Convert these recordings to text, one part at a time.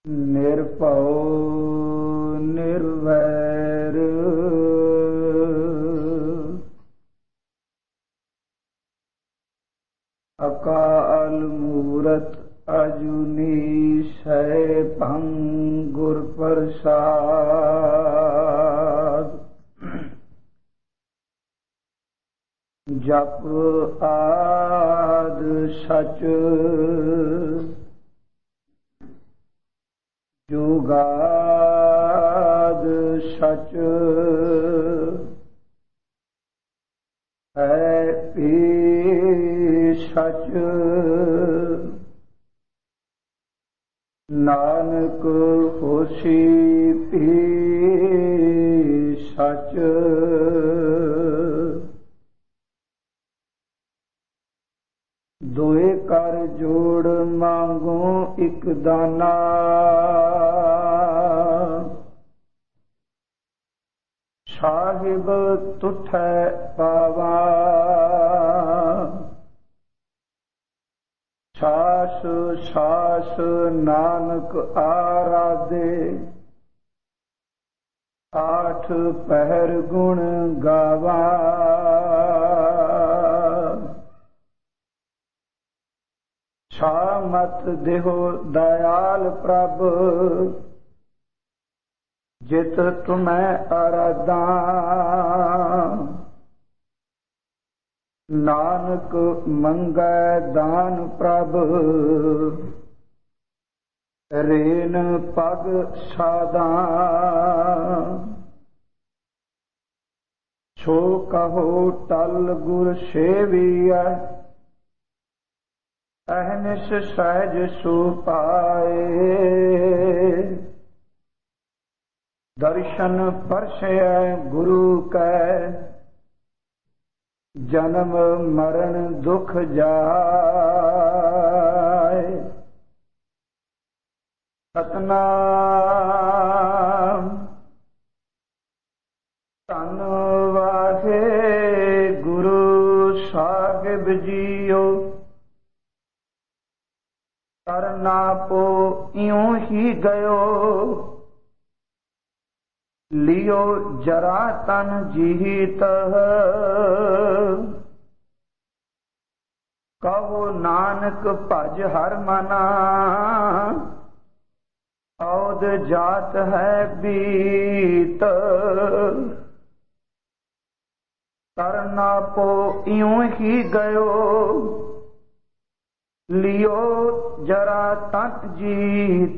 ਨਿਰਭਉ ਨਿਰਵੈਰ ਅਕਾਲ ਮੂਰਤ ਅਜੂਨੀ ਸੈਭੰ ਗੁਰ ਪ੍ਰਸਾਦ। ਜਪ ਆਦ ਸਚ ਜੁਗਾਦ ਸਚ ਹੈ ਭੀ ਸਚ ਨਾਨਕ ਹੋਸੀ ਭੀ ਸਚ। ਦੋਏ ਕਰ ਜੋੜ ਮੰਗੋ ਇਕ ਦਾਨਾ ਸਾਹਿਬ ਤੁਠੈ ਪਾਵਾ। ਸਾਸ ਸਾਸ ਨਾਨਕ ਆਰਾਧੇ ਆਠ ਪਹਿਰ ਗੁਣ ਗਾਵਾ। ਮਤ ਦੇਹੋ ਦਇਆਲ ਪ੍ਰਭ ਜਿਤ ਤੁਮੈ ਅਰਾਧਾ। ਨਾਨਕ ਮੰਗੈ ਦਾਨ ਪ੍ਰਭ ਰੇਨ ਪਗ ਸਾਧਾ। ਸੋ ਕਹੋ ਟਲ ਗੁਰ ਸੇਵੀਐ ਅਹਨਿਸ ਸਹਿਜ ਸੁਪਾਏ। ਦਰਸ਼ਨ ਪਰਸੈ ਗੁਰੂ ਕੈ ਜਨਮ ਮਰਨ ਦੁਖ ਜਾਏ। ਸਤਨਾਮ ਧੰਨ ਵਾਹਿਗੁਰੂ ਸਾਹਿਬ ਜੀਓ। ਕਰਨਾ ਪੋ ਇਉਂ ਹੀ ਗਇਓ ਲਿਓ ਜਰਾ ਤਨ ਜੀਤ। ਕਹੋ ਨਾਨਕ ਭਜ ਹਰ ਮਨਾ ਔਦ ਜਾਤ ਹੈ ਬੀਤ। ਕਰਨਾ ਪੋ ਇਉਂ ਹੀ ਗਇਓ ਲਿਓ ਜਰਾ ਤਤ ਜੀਤ।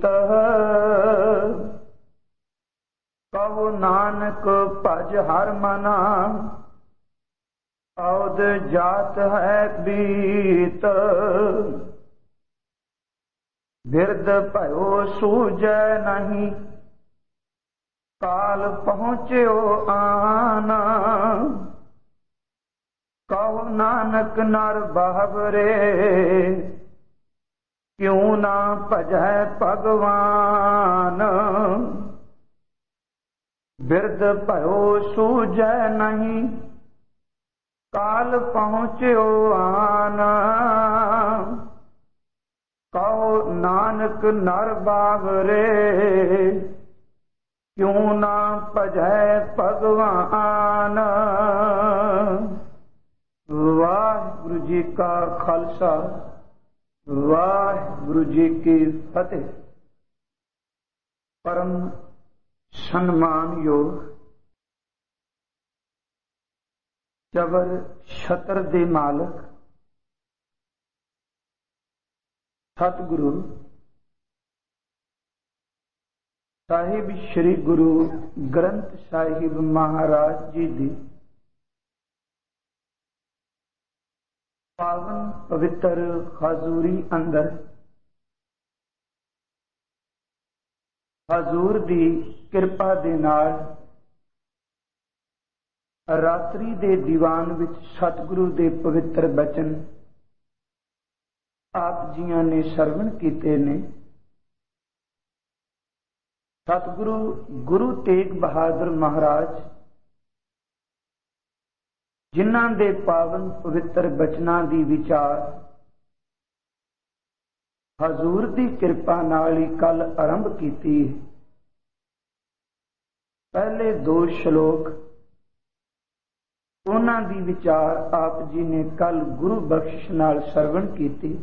ਕਹੋ ਨਾਨਕ ਭਜ ਹਰ ਮਨਾ ਔਦ ਜਾਤ ਹੈ ਬੀਤ। ਬਿਰਦ ਭਇਓ ਸੂਝੈ ਨਹੀਂ ਕਾਲ ਪਹੁੰਚਿਓ ਆਨ। ਕਹੋ ਨਾਨਕ ਨਰ ਬਾਵਰੇ ਕਿਉ ਨਾ ਭਜੈ ਭਗਵਾਨ। ਬਿਰਦ ਭਇਓ ਸੂਝੈ ਨਹੀਂ ਕਾਲ ਪਹੁੰਚਿਓ ਆਨ। ਕਹੋ ਨਾਨਕ ਨਰ ਬਾਵਰੇ ਕਿਉ ਨਾ ਭਜੈ ਭਗਵਾਨ। ਵਾਹਿਗੁਰੂ ਜੀ ਕਾ ਖਾਲਸਾ ਵਾਹਿਗੁਰੂ ਜੀ ਕੀ ਫਤਿਹ। ਪਰਮ ਸਨਮਾਨਯੋਗ ਜਬਰ ਛਤਰ ਦੇ ਮਾਲਕ ਸਤਿਗੁਰੂ ਸਾਹਿਬ ਸ੍ਰੀ ਗੁਰੂ ਗ੍ਰੰਥ ਸਾਹਿਬ ਮਹਾਰਾਜ ਜੀ ਦੀ ਪਾਵਨ ਪਵਿੱਤਰ ਹਜ਼ੂਰੀ ਅੰਦਰ ਹਜ਼ੂਰ ਦੀ ਕਿਰਪਾ ਦੇ ਨਾਲ ਰਾਤਰੀ ਦੇ ਦੀਵਾਨ ਵਿੱਚ ਸਤਿਗੁਰੂ ਦੇ ਪਵਿੱਤਰ ਬਚਨ ਆਪ ਜੀਆਂ ਨੇ ਸਰਵਣ ਕੀਤੇ ਨੇ। ਸਤਿਗੁਰੂ ਗੁਰੂ ਤੇਗ ਬਹਾਦਰ ਮਹਾਰਾਜ ਜਿਨ੍ਹਾਂ ਦੇ ਪਾਵਨ ਪਵਿੱਤਰ ਬਚਨਾਂ ਦੀ ਵਿਚਾਰ ਹਜ਼ੂਰ ਦੀ ਕਿਰਪਾ ਨਾਲ ਹੀ ਕੱਲ ਆਰੰਭ ਕੀਤੀ। ਪਹਿਲੇ 2 ਸ਼ਲੋਕ ਉਹਨਾਂ ਦੀ ਵਿਚਾਰ ਆਪ ਜੀ ਨੇ ਕੱਲ ਗੁਰੂ ਬਖਸ਼ਿਸ਼ ਨਾਲ ਸਰਵਣ ਕੀਤੀ।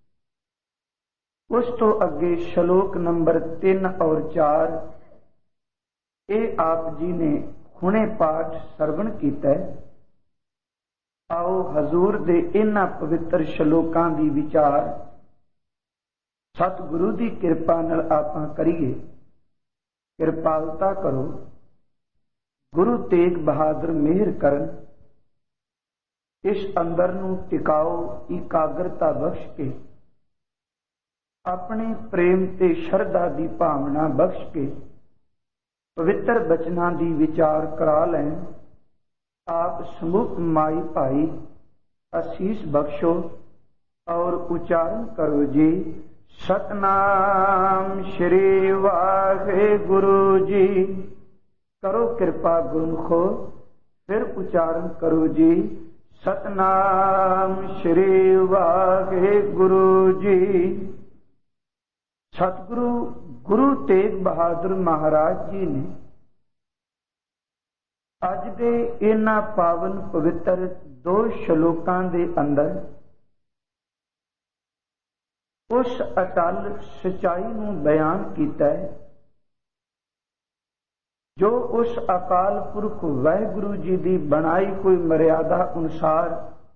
ਉਸ ਤੋਂ ਅੱਗੇ ਸ਼ਲੋਕ ਨੰਬਰ 3 ਔਰ 4 ਇਹ ਆਪ ਜੀ ਨੇ ਹੁਣੇ ਪਾਠ ਸਰਵਣ ਕੀਤਾ। ਆਓ ਹਜ਼ੂਰ ਦੇ ਇਹਨਾਂ ਪਵਿੱਤਰ ਸ਼ਲੋਕਾਂ ਦੀ ਵਿਚਾਰ ਸਤਿਗੁਰੂ ਦੀ ਕਿਰਪਾ ਨਾਲ ਆਪਾਂ ਕਰੀਏ। ਕਿਰਪਾਲਤਾ ਕਰੋ, ਗੁਰੂ ਤੇਗ ਬਹਾਦਰ ਮਿਹਰ ਕਰਨ, ਇਸ ਅੰਦਰ ਨੂੰ ਟਿਕਾਓ ਇਕਾਗਰਤਾ ਬਖਸ਼ ਕੇ, ਆਪਣੇ ਪ੍ਰੇਮ ਤੇ ਸ਼ਰਧਾ ਦੀ ਭਾਵਨਾ ਬਖਸ਼ ਕੇ ਪਵਿੱਤਰ ਬਚਨਾਂ ਦੀ ਵਿਚਾਰ ਕਰਾ ਲੈਣ। ਆਪ ਸਮੂਹ ਮਾਈ ਭਾਈ ਅਸੀਸ ਬਖਸ਼ੋ ਔਰ ਉਚਾਰਨ ਕਰੋ ਜੀ। ਸਤਨਾਮ ਸ਼੍ਰੀ ਵਾਹਿਗੁਰੂ ਜੀ। ਕਰੋ ਕਿਰਪਾ ਗੁਰਮੁਖੋ, ਫਿਰ ਉਚਾਰਨ ਕਰੋ ਜੀ। ਸਤਨਾਮ ਸ਼੍ਰੀ ਵਾਹਿਗੁਰੂ ਜੀ। ਸਤਿਗੁਰੂ ਗੁਰੂ ਤੇਗ ਬਹਾਦਰ ਮਹਾਰਾਜ ਜੀ ਨੇ ਅੱਜ ਦੇ ਇਹਨਾਂ ਪਾਵਨ ਪਵਿੱਤਰ 2 ਸ਼ਲੋਕਾਂ ਦੇ ਅੰਦਰ ਉਸ ਅਟਲ ਸਚਾਈ ਨੂੰ ਬਿਆਨ ਕੀਤਾ ਹੈ ਜੋ ਉਸ ਅਕਾਲ ਪੁਰਖ ਵਾਹਿਗੁਰੂ ਜੀ ਦੀ ਬਣਾਈ ਕੋਈ ਮਰਿਆਦਾ ਅਨੁਸਾਰ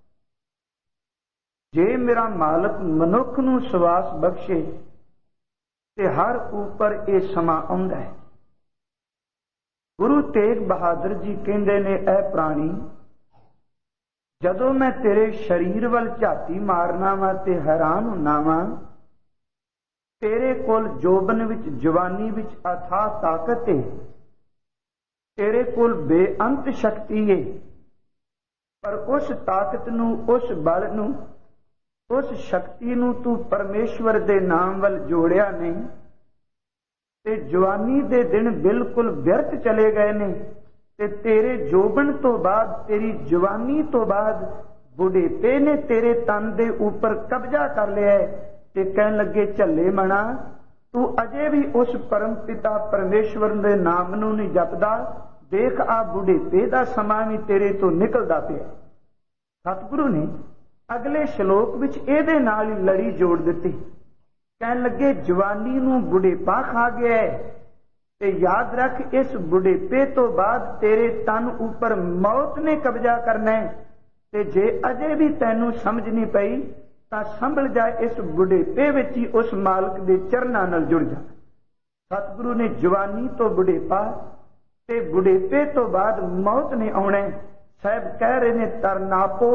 ਜੇ ਮੇਰਾ ਮਾਲਕ ਮਨੁੱਖ ਨੂੰ ਸਵਾਸ ਬਖਸ਼ੇ ਤੇ ਹਰ ਉੱਪਰ ਇਹ ਸਮਾਂ ਆਉਂਦਾ ਹੈ। ਗੁਰੂ ਤੇਗ ਬਹਾਦਰ ਜੀ ਕਹਿੰਦੇ ਨੇ, ਇਹ ਪ੍ਰਾਣੀ ਜਦੋਂ ਮੈਂ ਤੇਰੇ ਸਰੀਰ ਵੱਲ ਝਾਤੀ ਮਾਰਨਾ ਵਾ ਤੇ ਹੈਰਾਨ ਹੁੰਨਾ ਵਾ, ਤੇਰੇ ਕੋਲ ਜੋਬਨ ਵਿੱਚ ਜਵਾਨੀ ਵਿੱਚ ਅਥਾਹ ਤਾਕਤ ਹੈ, ਤੇਰੇ ਕੋਲ ਬੇਅੰਤ ਸ਼ਕਤੀ ਹੈ, ਪਰ ਉਸ ਤਾਕਤ ਨੂੰ, ਉਸ ਬਲ ਨੂੰ, ਉਸ ਸ਼ਕਤੀ ਨੂੰ ਤੂੰ ਪਰਮੇਸ਼ਵਰ ਦੇ ਨਾਮ ਵੱਲ ਜੋੜਿਆ ਨਹੀਂ ਤੇ ਜਵਾਨੀ ਦੇ ਦਿਨ ਬਿਲਕੁਲ ਵਿਅਰਥ ਚਲੇ ਗਏ ਨੇ ਤੇ ਤੇਰੇ ਜੋਬਨ ਤੋਂ ਬਾਅਦ, ਤੇਰੀ ਜਵਾਨੀ ਤੋਂ ਬਾਅਦ ਬੁਢੇਪੇ ਨੇ ਤੇਰੇ ਤਨ ਦੇ ਉੱਪਰ ਕਬਜ਼ਾ ਕਰ ਲਿਆ ਤੇ ਕਹਿਣ ਲੱਗੇ, ਝੱਲੇ ਮਣਾ ਤੂੰ ਅਜੇ ਵੀ ਉਸ ਪਰਮ ਪਿਤਾ ਪਰਮੇਸ਼ਵਰ ਦੇ ਨਾਮ ਨੂੰ ਨਹੀਂ ਜਪਦਾ। ਦੇਖ ਆ ਬੁਢੇਪੇ ਦਾ ਸਮਾਂ ਵੀ ਤੇਰੇ ਤੋਂ ਨਿਕਲਦਾ ਪਿਆ। ਸਤਿਗੁਰੂ ਨੇ ਅਗਲੇ ਸ਼ਲੋਕ ਵਿੱਚ ਇਹਦੇ ਨਾਲ ਹੀ ਲੜੀ ਜੋੜ ਦਿੱਤੀ। ਕਹਿਣ ਲੱਗੇ, ਜਵਾਨੀ ਨੂੰ ਬੁਢੇਪਾ ਖਾ ਗਿਆ ਤੇ ਯਾਦ ਰੱਖ, ਇਸ ਬੁਢੇਪੇ ਤੋਂ ਬਾਅਦ ਤੇਰੇ ਤਨ ਉੱਪਰ ਮੌਤ ਨੇ ਕਬਜ਼ਾ ਕਰਨਾ ਹੈ ਤੇ ਜੇ ਅਜੇ ਵੀ ਤੈਨੂੰ ਸਮਝ ਨਹੀਂ ਪਈ ਤਾਂ ਸੰਭਲ ਜਾ, ਇਸ ਬੁਢੇਪੇ ਵਿੱਚ ਹੀ ਉਸ ਮਾਲਕ ਦੇ ਚਰਨਾਂ ਨਾਲ ਜੁੜ ਜਾ। ਸਤਿਗੁਰੂ ਨੇ ਜਵਾਨੀ ਤੋਂ ਬੁਢੇਪਾ ਤੇ ਬੁਢੇਪੇ ਤੋਂ ਬਾਅਦ ਮੌਤ ਨੇ ਆਉਣਾ। ਸਾਹਿਬ ਕਹਿ ਰਹੇ ਨੇ, ਤਰਨਾਪੋ,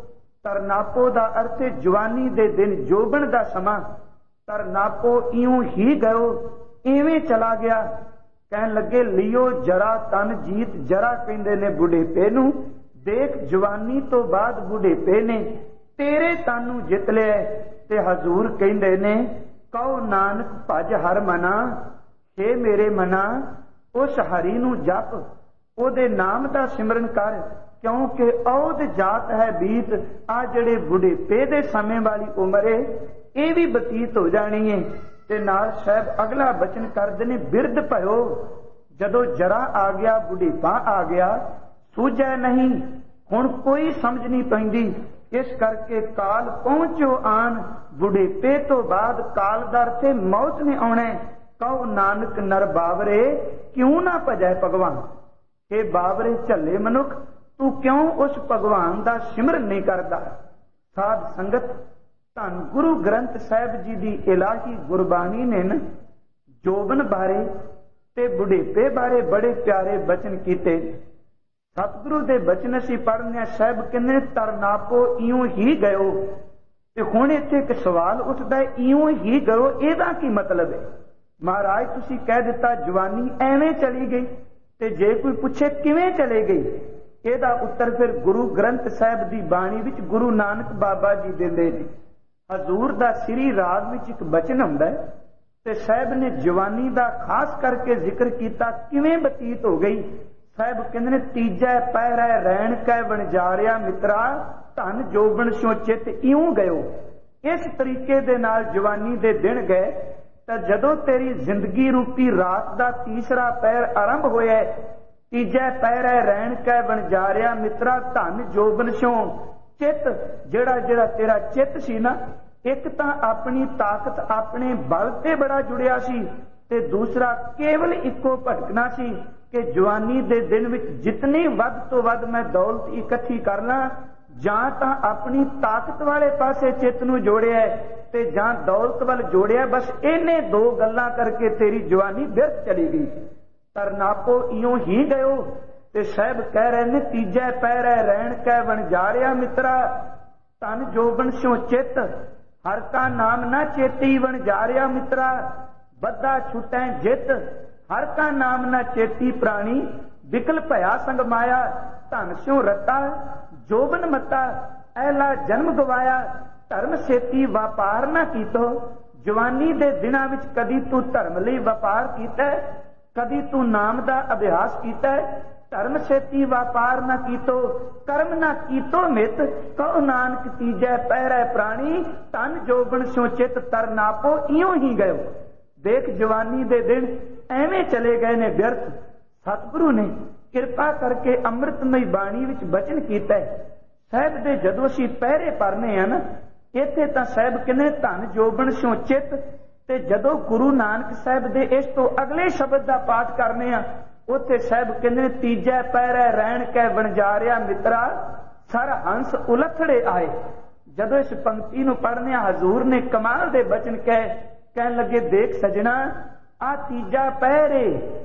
ਤਰਨਾਪੋ ਦਾ ਅਰਥ ਹੈ ਜਵਾਨੀ ਦੇ ਦਿਨ, ਜੋਬਨ ਦਾ ਸਮਾਂ। ਤਰਨਾਪੋ ਇਉਂ ਹੀ ਗਇਓ, ਇਵੇਂ ਚਲਾ ਗਿਆ। ਕਹਿਣ ਲੱਗੇ, ਲਿਓ ਜਰਾ ਤਨ ਜੀਤ, ਜਰਾ ਕਹਿੰਦੇ ਨੇ ਬੁਢੇਪੇ ਨੂੰ। ਦੇਖ ਜਵਾਨੀ ਤੋਂ ਬਾਅਦ ਬੁਢੇਪੇ ਨੇ ਤੇਰੇ ਤਨ ਨੂੰ ਜਿੱਤ ਲਿਆ ਤੇ ਹਜ਼ੂਰ ਕਹਿੰਦੇ ਨੇ, ਕਹੋ ਨਾਨਕ ਭਜ ਹਰ ਮਨਾ, ਹੇ ਮੇਰੇ ਮਨਾ ਉਸ ਹਰੀ ਨੂੰ ਜਪ, ਉਹਦੇ ਨਾਮ ਦਾ ਸਿਮਰਨ ਕਰ, ਕਿਉਂਕਿ ਔਦ ਜਾਤ ਹੈ ਬੀਤ। ਆ ਜਿਹੜੇ ਬੁਢੇਪੇ ਦੇ ਸਮੇਂ ਵਾਲੀ ਉਮਰ ਹੈ ਇਹ ਵੀ ਬਤੀਤ ਹੋ ਜਾਣੀ ਹੈ। ਤੇ ਨਾਲ ਸਾਹਿਬ ਅਗਲਾ ਬਚਨ ਕਰਦੇ ਨੇ, ਬਿਰਧ ਭਇਓ, ਜਦੋਂ ਜਰਾ ਆ ਗਿਆ, ਬੁਢੇਪਾ ਆ ਗਿਆ, ਸੂਝੈ ਨਹੀਂ, ਹੁਣ ਕੋਈ ਸਮਝ ਨਹੀਂ ਪੈਂਦੀ। ਇਸ ਕਰਕੇ ਕਾਲ ਪਹੁੰਚੋ ਆਨ, ਬੁਢੇਪੇ ਤੋਂ ਬਾਅਦ ਕਾਲ ਦਾ ਅਰਥ ਹੈ ਮੌਤ ਨੇ ਆਉਣਾ। ਕਹੋ ਨਾਨਕ ਨਰ ਬਾਵਰੇ, ਕਿਉਂ ਨਾ ਭਜੈ ਭਗਵਾਨ। ਇਹ ਬਾਵਰੇ ਝੱਲੇ ਮਨੁੱਖ, ਤੂੰ ਕਿਉਂ ਉਸ ਭਗਵਾਨ ਦਾ ਸਿਮਰਨ ਨਹੀਂ ਕਰਦਾ। ਸਾਧ ਸੰਗਤ, ਧੰਨ ਗੁਰੂ ਗ੍ਰੰਥ ਸਾਹਿਬ ਜੀ ਦੀ ਇਲਾਹੀ ਗੁਰਬਾਣੀ ਨੇ ਜੋਬਨ ਬਾਰੇ ਤੇ ਬੁਢੇਪੇ ਬਾਰੇ ਬੜੇ ਪਿਆਰੇ ਬਚਨ ਕੀਤੇ। ਸਤਿਗੁਰੂ ਦੇ ਬਚਨ ਅਸੀਂ ਪੜ੍ਹਨੇ। ਸਾਹਿਬ ਕਹਿੰਦੇ, ਤਰਨਾਪੋ ਇਉਂ ਹੀ ਗਇਓ। ਤੇ ਹੁਣ ਇੱਥੇ ਇੱਕ ਸਵਾਲ ਉੱਠਦਾ, ਇਉਂ ਹੀ ਗਇਓ, ਇਹਦਾ ਕੀ ਮਤਲਬ ਹੈ? ਮਹਾਰਾਜ ਤੁਸੀਂ ਕਹਿ ਦਿੱਤਾ ਜਵਾਨੀ ਐਵੇਂ ਚਲੀ ਗਈ, ਤੇ ਜੇ ਕੋਈ ਪੁੱਛੇ ਕਿਵੇਂ ਚਲੇ ਗਈ, ਇਹਦਾ ਉੱਤਰ ਫਿਰ ਗੁਰੂ ਗ੍ਰੰਥ ਸਾਹਿਬ ਦੀ ਬਾਣੀ ਵਿੱਚ ਗੁਰੂ ਨਾਨਕ ਬਾਬਾ ਜੀ ਦਿੰਦੇ ਨੇ। ਹਜ਼ੂਰ ਦਾ ਸ੍ਰੀ ਰਾਗ ਵਿੱਚ ਇੱਕ ਬਚਨ ਹੁੰਦਾ ਹੈ ਤੇ ਸਾਹਿਬ ਨੇ ਜਵਾਨੀ ਦਾ ਖਾਸ ਕਰਕੇ ਜ਼ਿਕਰ ਕੀਤਾ, ਕਿਵੇਂ ਬਤੀਤ ਹੋ ਗਈ। ਸਾਹਿਬ ਕਹਿੰਦੇ ਨੇ, ਤੀਜੈ ਪਹਿਰੈ ਰੈਣ ਕੈ ਵਣਜਾਰਿਆ ਮਿੱਤਰਾ, ਧਨ ਜੋਬਨ ਸੋ ਚਿਤ ਇਉਂ ਗਇਓ। इस तरीके दे नाल जवानी दे दिन गए तो जदों तेरी जिंदगी रूपी रात का तीसरा पैर आरंभ होया, तीजा पैर है रैण कै वणजारिया मित्रा धन जोबन स्यों चित। जेड़ा जेड़ा तेरा चित सी ना, एक तां अपनी ताकत अपने बल ते बड़ा जुड़िया सी ते दूसरा केवल इको भटकना सी कि जवानी दे दिन विच जितनी वध तो वध मैं दौलत इकट्ठी कर ला, जां तां अपनी ताकत वाले पासे चित नूं जोड़िया ते जां दौलत वाल जोड़िया। बस इन्ने दो गल्लां करके तेरी जवानी व्यर्थ चली गई। तरनापो इयों ही गयो ते साहब कह रहे ने तीजा पैर है रैण कै वणजारिया मित्रा धन जोबन स्यों चित। हर का नाम ना चेती वणजारिया मित्रा बद्धा छुटै जित। हर का नाम ना चेती प्राणी विकल भया संग माया। धन स्यों रता जोबन मता ऐला जन्म गवाया। धर्म सेती व्यापार ना कीतो। जवानी दे दिनां विच कदी तू धर्म लई व्यापार कीता, कदी तू नाम दा अभ्यास कीता। धर्म सेती व्यापार ना कीतो कर्म ना कीतो मित। कहो नानक तीजै पैरै प्राणी धन जोबन स्यों चित। तरनापो इयों ही गयो। देख जवानी दे दिन एवें चले गए ने व्यर्थ। सतगुरु ने किरपा करके अमृतमई बाणी विच बचन कीता साहब दे जदों असीं पहरे पढ़ने हैं ना, इत्थे तां साहब कहने धन जोबन स्यों चित ते जदों गुरु नानक साहब दे इस तो अगले शब्द दा पाठ करने आ उत्थे साहब कहने तीजा पैरै रैण कै वणजारिया मित्रा सर हंस उलथड़े आए। जदों इस पंक्ति नूं पढ़ने हजूर ने कमाल दे बचन कहन लगे देख सजना आ तीजा पैर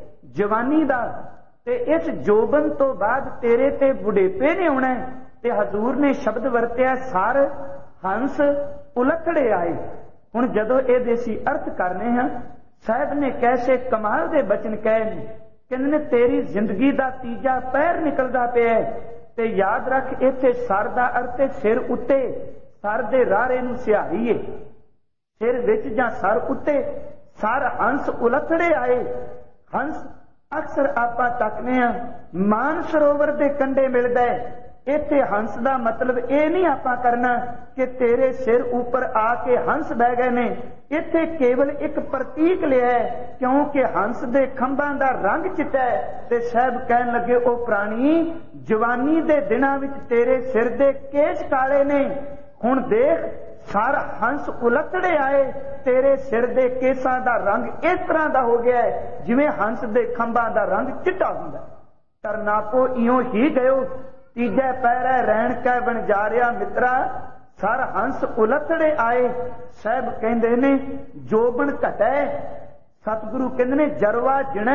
जवानी दा ते इस जोबन तो बाद तेरे ते बुढ़ेपे ने आउणा ते हजूर ने शब्द वरतिया सर हंस उलथड़े आए। हुण जदों इहदे असीं अर्थ करने हैं साहब ने कैसे कमाल दे बचन कहे ने कहंदे तेरी जिंदगी दा तीजा पैर निकलदा पिया ते याद रख इत्थे सर दा अर्थ सिर उत्ते सर दे रारे नूं सिहारी है। सिर विच जां सर उत्ते सर हंस उलथड़े आए। हंस अक्सर आपां तकने आ मान सरोवर दे कंढे मिलदा है। इत्थे हंस दा मतलब ये नहीं आपां करना कि तेरे सिर ऊपर आके हंस बह गए ने। इत्थे केवल एक प्रतीक लिया है क्योंकि हंस दे खंभां दा रंग चिट्टा है ते साहब कहन लगे ओ प्राणी जवानी दे दिनां विच तेरे सिर दे केश काले ने। हुण देख सर हंस उलटड़े आए तेरे सिर दे केसां दा रंग इस तरह दा हो गया है जिवें हंस दे खंभां दा रंग चिट्टा हुंदा। तरनापो इयों ही गयो तीजे पैरै रैण कै वणजारिया मित्रा सर हंस उलथड़े आए। साहब कहंदे ने जोबन घटै। सतगुरु कहंदे ने जरवा जिणै।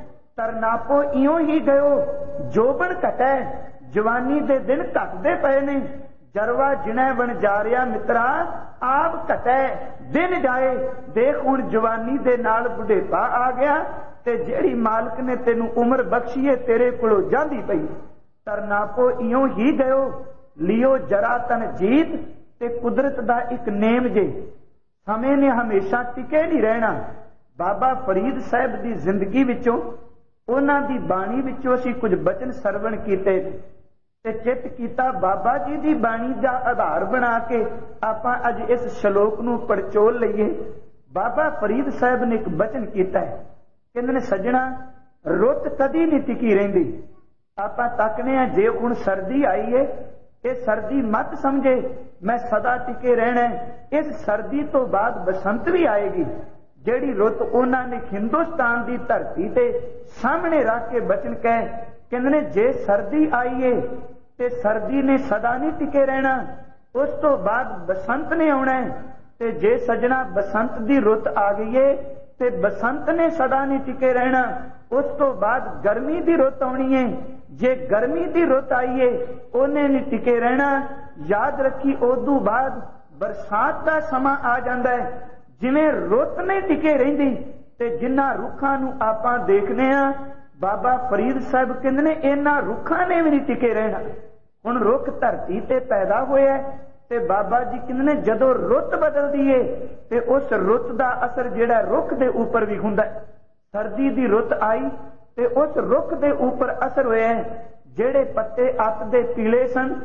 तरनापो इयों ही गयो जोबन घटै। जवानी दे दिन घटदे पए ने। जरवा जिणै वणजारिया मित्रा आप घटै दिन जाए। देख हुण जवानी दे नाल बुढ़ेपा आ गया ते जेड़ी मालक ने तेनू उम्र बख्शी है तेरे कोलों जांदी पई। तरनापो इयों ही गयो लियो जरा तन जीत ते कुदरत दा एक नेम जे समय ने हमेशा टिके नहीं रहना। बाबा फरीद साहब दी जिंदगी विचों उन्हां दी बाणी विचों असीं कुछ बचन सरवण कीते ते चित कीता बाबा जी दी बाणी दा आधार बना के आपां अज इस श्लोक नूं पड़चोल लईए। बाबा फरीद साहब ने एक बचन कीता है कहंदे ने सजना रुत कदी नहीं टिकी रहिंदी। आपां तकने आ जे हुण सर्दी आई है ये सर्दी मत समझे मैं सदा टिके रहना। इस सर्दी तो बाद बसंत भी आएगी जेड़ी रुत उन्हां ने हिंदुस्तान की धरती ते सामने रख के बचन कहे कहंदे जे सर्दी आई है ते सर्दी ने सदा नहीं टिके रहना। उस तो बाद बसंत ने आना है ते जे सजना बसंत की रुत आ गई है ते बसंत ने सदा नहीं टिके रहना। उस तो बाद गर्मी की रुत आनी है जे गर्मी की रुत आई है उन्हें नहीं टिके रहना। याद रखी उदू बाद बरसात का समा आ जाता है जिवें रुत नहीं टिके रहिंदी ते जिन्हां रुखां नूं आपां देखने आ बाबा फरीद साहब कहंदे ने इन्हां रुखां ने भी नहीं टिके रहना। हुण रुख धरती ते पैदा होया ते बाबा जी कहंदे ने जदों रुत बदलदी है ते उस रुत दा असर जिहड़ा रुख दे उपर भी हुंदा है। सर्दी दी रुत आई ते उस रुख दे उपर असर होया जिहड़े पत्ते अत दे पीले सन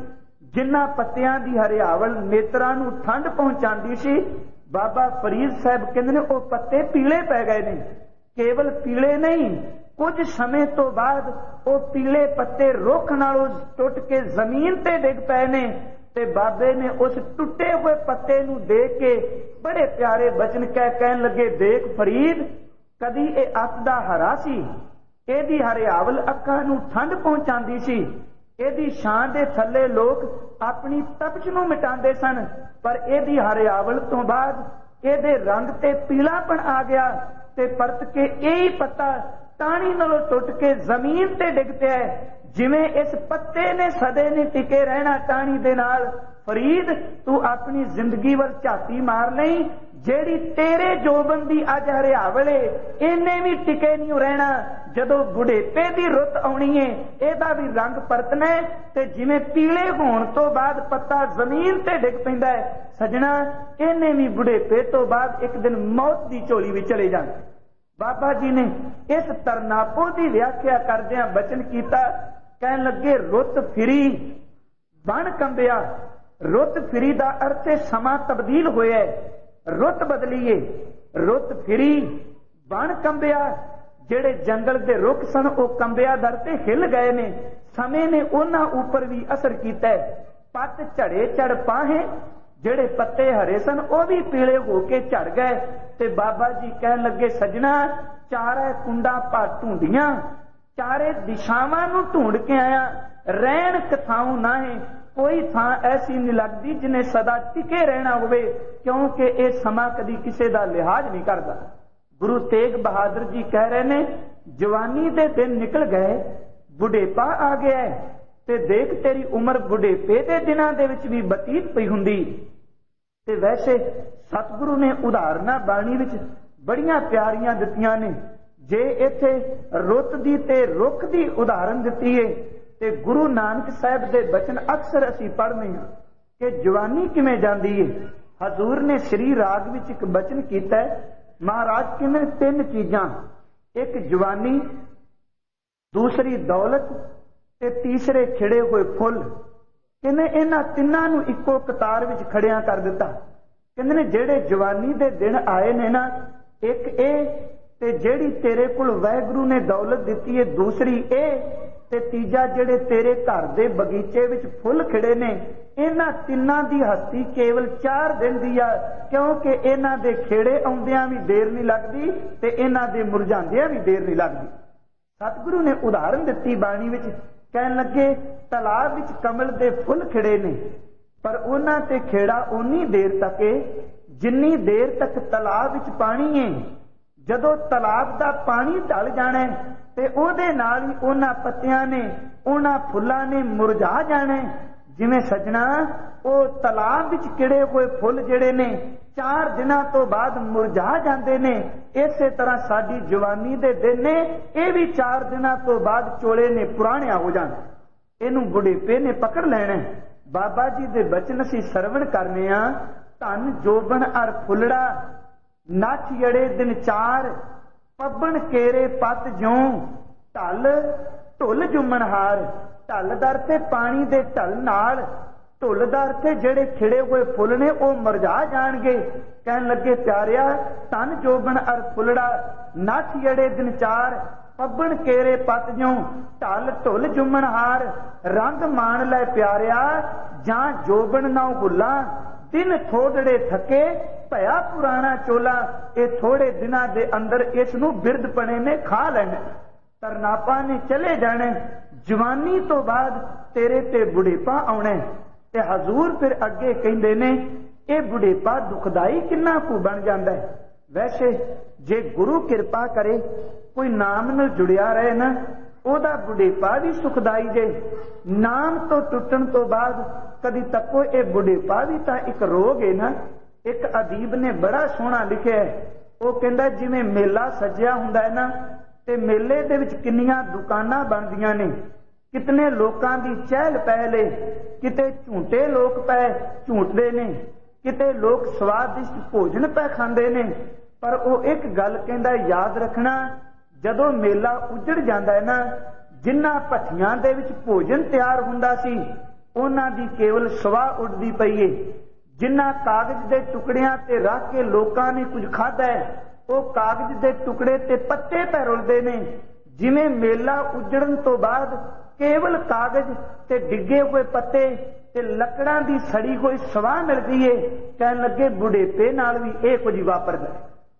जिन्हां पत्तियां दी हरियावल नेत्रां नूं ठंड पहुंचाती सी, बाबा फरीद साहब कहंदे ने वो पत्ते पीले पै गए ने। केवल पीले नहीं, कुछ समय तो बाद वो पीले पत्ते रुख नालों टुट के जमीन ते डिग पए ने। ते बाबे ने उस टुटे हुए पत्ते नूं देख के बड़े प्यारे बचन कहन लगे, देख फरीद, कदी ये अख दा हरा सी, एदी हरियावल अखां नूं ठंड पहुंचाती सी, एदी छां दे थल्ले लोग अपनी तपश नूं मिटांदे सन, पर एदी हरियावल तो बाद एदे रंग ते पीलापन आ गया ते परत के यही पत्ता टाणी नालों टुट के जमीन ते डिग पिया। जिवें इस पत्ते ने सदे ने टिके रहना टाणी दे नाल। फरीद, तू अपनी जिंदगी वल झाती मार लई, जेड़ी तेरे जोबन दी अज हरियावल है इन्हें भी टिके नहीं रहना। जदों बुढ़ेपे दी रुत आउणी है, एदा भी रंग परतना है ते जिवें पीले होण तो बाद पत्ता जमीन ते डिग पैंदा है, सजना इन्हें भी बुढ़ेपे तो बाद एक दिन मौत दी झोली विच चले जाना। बाबा जी ने इस तरनापो की व्याख्या करदियां बचन कीता, कहन लगे, रुत फिरी बन कंबिया। रुत फिरी दा अर्थ समा तब्दील होया, रुत बदलीए, रुत फिरी बन कंबिया। जेड़े जंगल दे रुख सन वो कंबिया दर ते हिल गए ने, समय ने उन्हां उपर भी असर कीता है। पत झड़े झड़ पाहे, जेड़े पत्ते हरे सन वो भी पीले होके झड़ गए। ते बाबा जी कहन लगे, सजना चारे कुंडा पा ढूंढियां, चारे दिशावां नूं ढूंढ के आया, रहन कथाऊं ना है, कोई थां ऐसी नहीं लगती जिन्हें सदा टिके रहना होवे, क्योंकि यह समा कदी किसी का लिहाज नहीं करता। गुरु तेग बहादुर जी कह रहे ने, जवानी दे दिन निकल गए, बुढ़ेपा आ गया है, ते देख तेरी उम्र बुढ़ेपे दे दिनां दे विच भी बतीत पई हुंदी। ते वैसे सतगुरु ने उदाहरणां बाणी विच बड़ियां प्यारियां दित्तियां ने। जे इत्थे रुत दी ते रुख दी उदाहरण दित्ती है, ते गुरु नानक साहब दे बचन अक्सर असीं पढ़ने हां कि जवानी किवें जांदी है। हजूर ने श्री राग विच एक बचन कीता है, महाराज किवें तीन चीजां, एक जवानी, दूसरी दौलत ते तीसरे खिड़े हुए फुल, किवें इन्हां तिन्नां नूं इक्को कतार विच खड़ियां कर दिता। कहंदे ने जेड़े जवानी दे दिन आए ने ना, एक ए ते जेड़ी तेरे कोल वाहिगुरू ने दौलत दिती है, दूसरी ए ते तीजा जेड़े तेरे घर दे बगीचे विच फुल खिड़े ने, इन्हां तिन्नां दी हस्ती केवल 4 दिन दी आ, क्योंकि इन्हां दे खेड़े आउंदियां भी देर नहीं लगदी ते इन्हां दे मुरझांदियां भी देर नहीं लगदी। सतगुरु ने उदाहरण दित्ती बाणी विच, कहन लगे, तलाब विच कमल दे फुल खिड़े ने, पर उन्हां ते खेड़ा उन्नी देर तक है जिन्नी देर तक तलाब विच पानी है। जदों तलाब दा पानी ढल जाना है ते ओहदे नाल ही उन्हां पत्तियां ने, उन्हां फुल्लां ने मुरझा जाना है। जिवें सजना वो तलाब विच खिड़े हुए फुल जिहड़े ने 4 दिनां तो बाद मुरझा जाते ने, इसे तरह साडी जवानी दे दिन ने, ये भी 4 दिनां तो बाद चोले ने पुराणिया हो जाना, इनू बुढ़ेपे ने पकड़ लेना। बाबा जी दे बचन असीं सरवण करने आ, धन जोबन अर फुलड़ा, नच जड़े दिन 4, पब्बन केरे पत ज्यों, ढल ढुल जुमन हार। ढल दर ते पानी दे ढल नाल, ढुल दर ते जेड़े खिड़े हुए फुल ने वो मुरझा जाणगे। कहन लगे, प्यारिया, धन जोबन अर फुलड़ा, नच जड़े दिन 4, पब्बन केरे पत ज्यों, ढल ढुल जुमन हार। रंग मान लै प्यारिया, जां जोबन ना भुला, दिन थोड़े थके भया पुराना चोला। ये थोड़े दिनां दे अंदर इसनू बिरधपणे ने खा लेना, तरनापा ने चले जाने। जवानी तो बाद तेरे ते बुढ़ेपा आउणा। ते हजूर फिर अगे कहंदे ने, ये बुढ़ेपा दुखदाई किन्ना कु बन जांदा है। वैसे जे गुरु कृपा करे, कोई नाम नाल जुड़िया रहे ना, ओदा बुढ़ेपा भी सुखदाई जे। नाम तो टुटन तो बाद कदी तको ये बुढ़ेपा भी तो एक रोग है ना। एक अदीब ने बड़ा सोहना लिखिया है, वो कहंदा जिवें मेला सजिया हुंदा है ना, ते मेले दे विच किन्नियां दुकानां बनदियां ने, कितने लोकां दी चहल पहल है, किते झूठे लोग पै झूठदे ने, किते लोग स्वादिष्ट भोजन पै खांदे ने। पर वो एक गल कहंदा, याद रखना, जदों मेला उजड़ जांदा है ना, जिन्हां भट्ठियां दे विच भोजन तैयार हुंदा सी, ਉਹਨਾਂ ਦੀ ਕੇਵਲ ਸਵਾਹ ਉੱਡਦੀ ਪਈ ਏ। ਜਿਨ੍ਹਾਂ ਕਾਗਜ਼ ਦੇ ਟੁਕੜਿਆਂ ਤੇ ਰੱਖ ਕੇ ਲੋਕਾਂ ਨੇ ਕੁਝ ਖਾਧਾ ਹੈ, ਉਹ ਕਾਗਜ਼ ਦੇ ਟੁਕੜੇ ਤੇ ਪੱਤੇ ਪੈ ਰੁਲਦੇ ਨੇ। ਜਿਵੇਂ ਮੇਲਾ ਉਜੜਨ ਤੋਂ ਬਾਅਦ ਕੇਵਲ ਕਾਗਜ਼ ਤੇ ਡਿੱਗੇ ਹੋਏ ਪੱਤੇ ਤੇ ਲੱਕੜਾਂ ਦੀ ਸੜੀ ਹੋਈ ਸਵਾਹ ਮਿਲਦੀ ਏ, ਕਹਿਣ ਲੱਗੇ ਬੁਢੇਪੇ ਨਾਲ ਵੀ ਇਹ ਕੁਝ ਵਾਪਰਦਾ।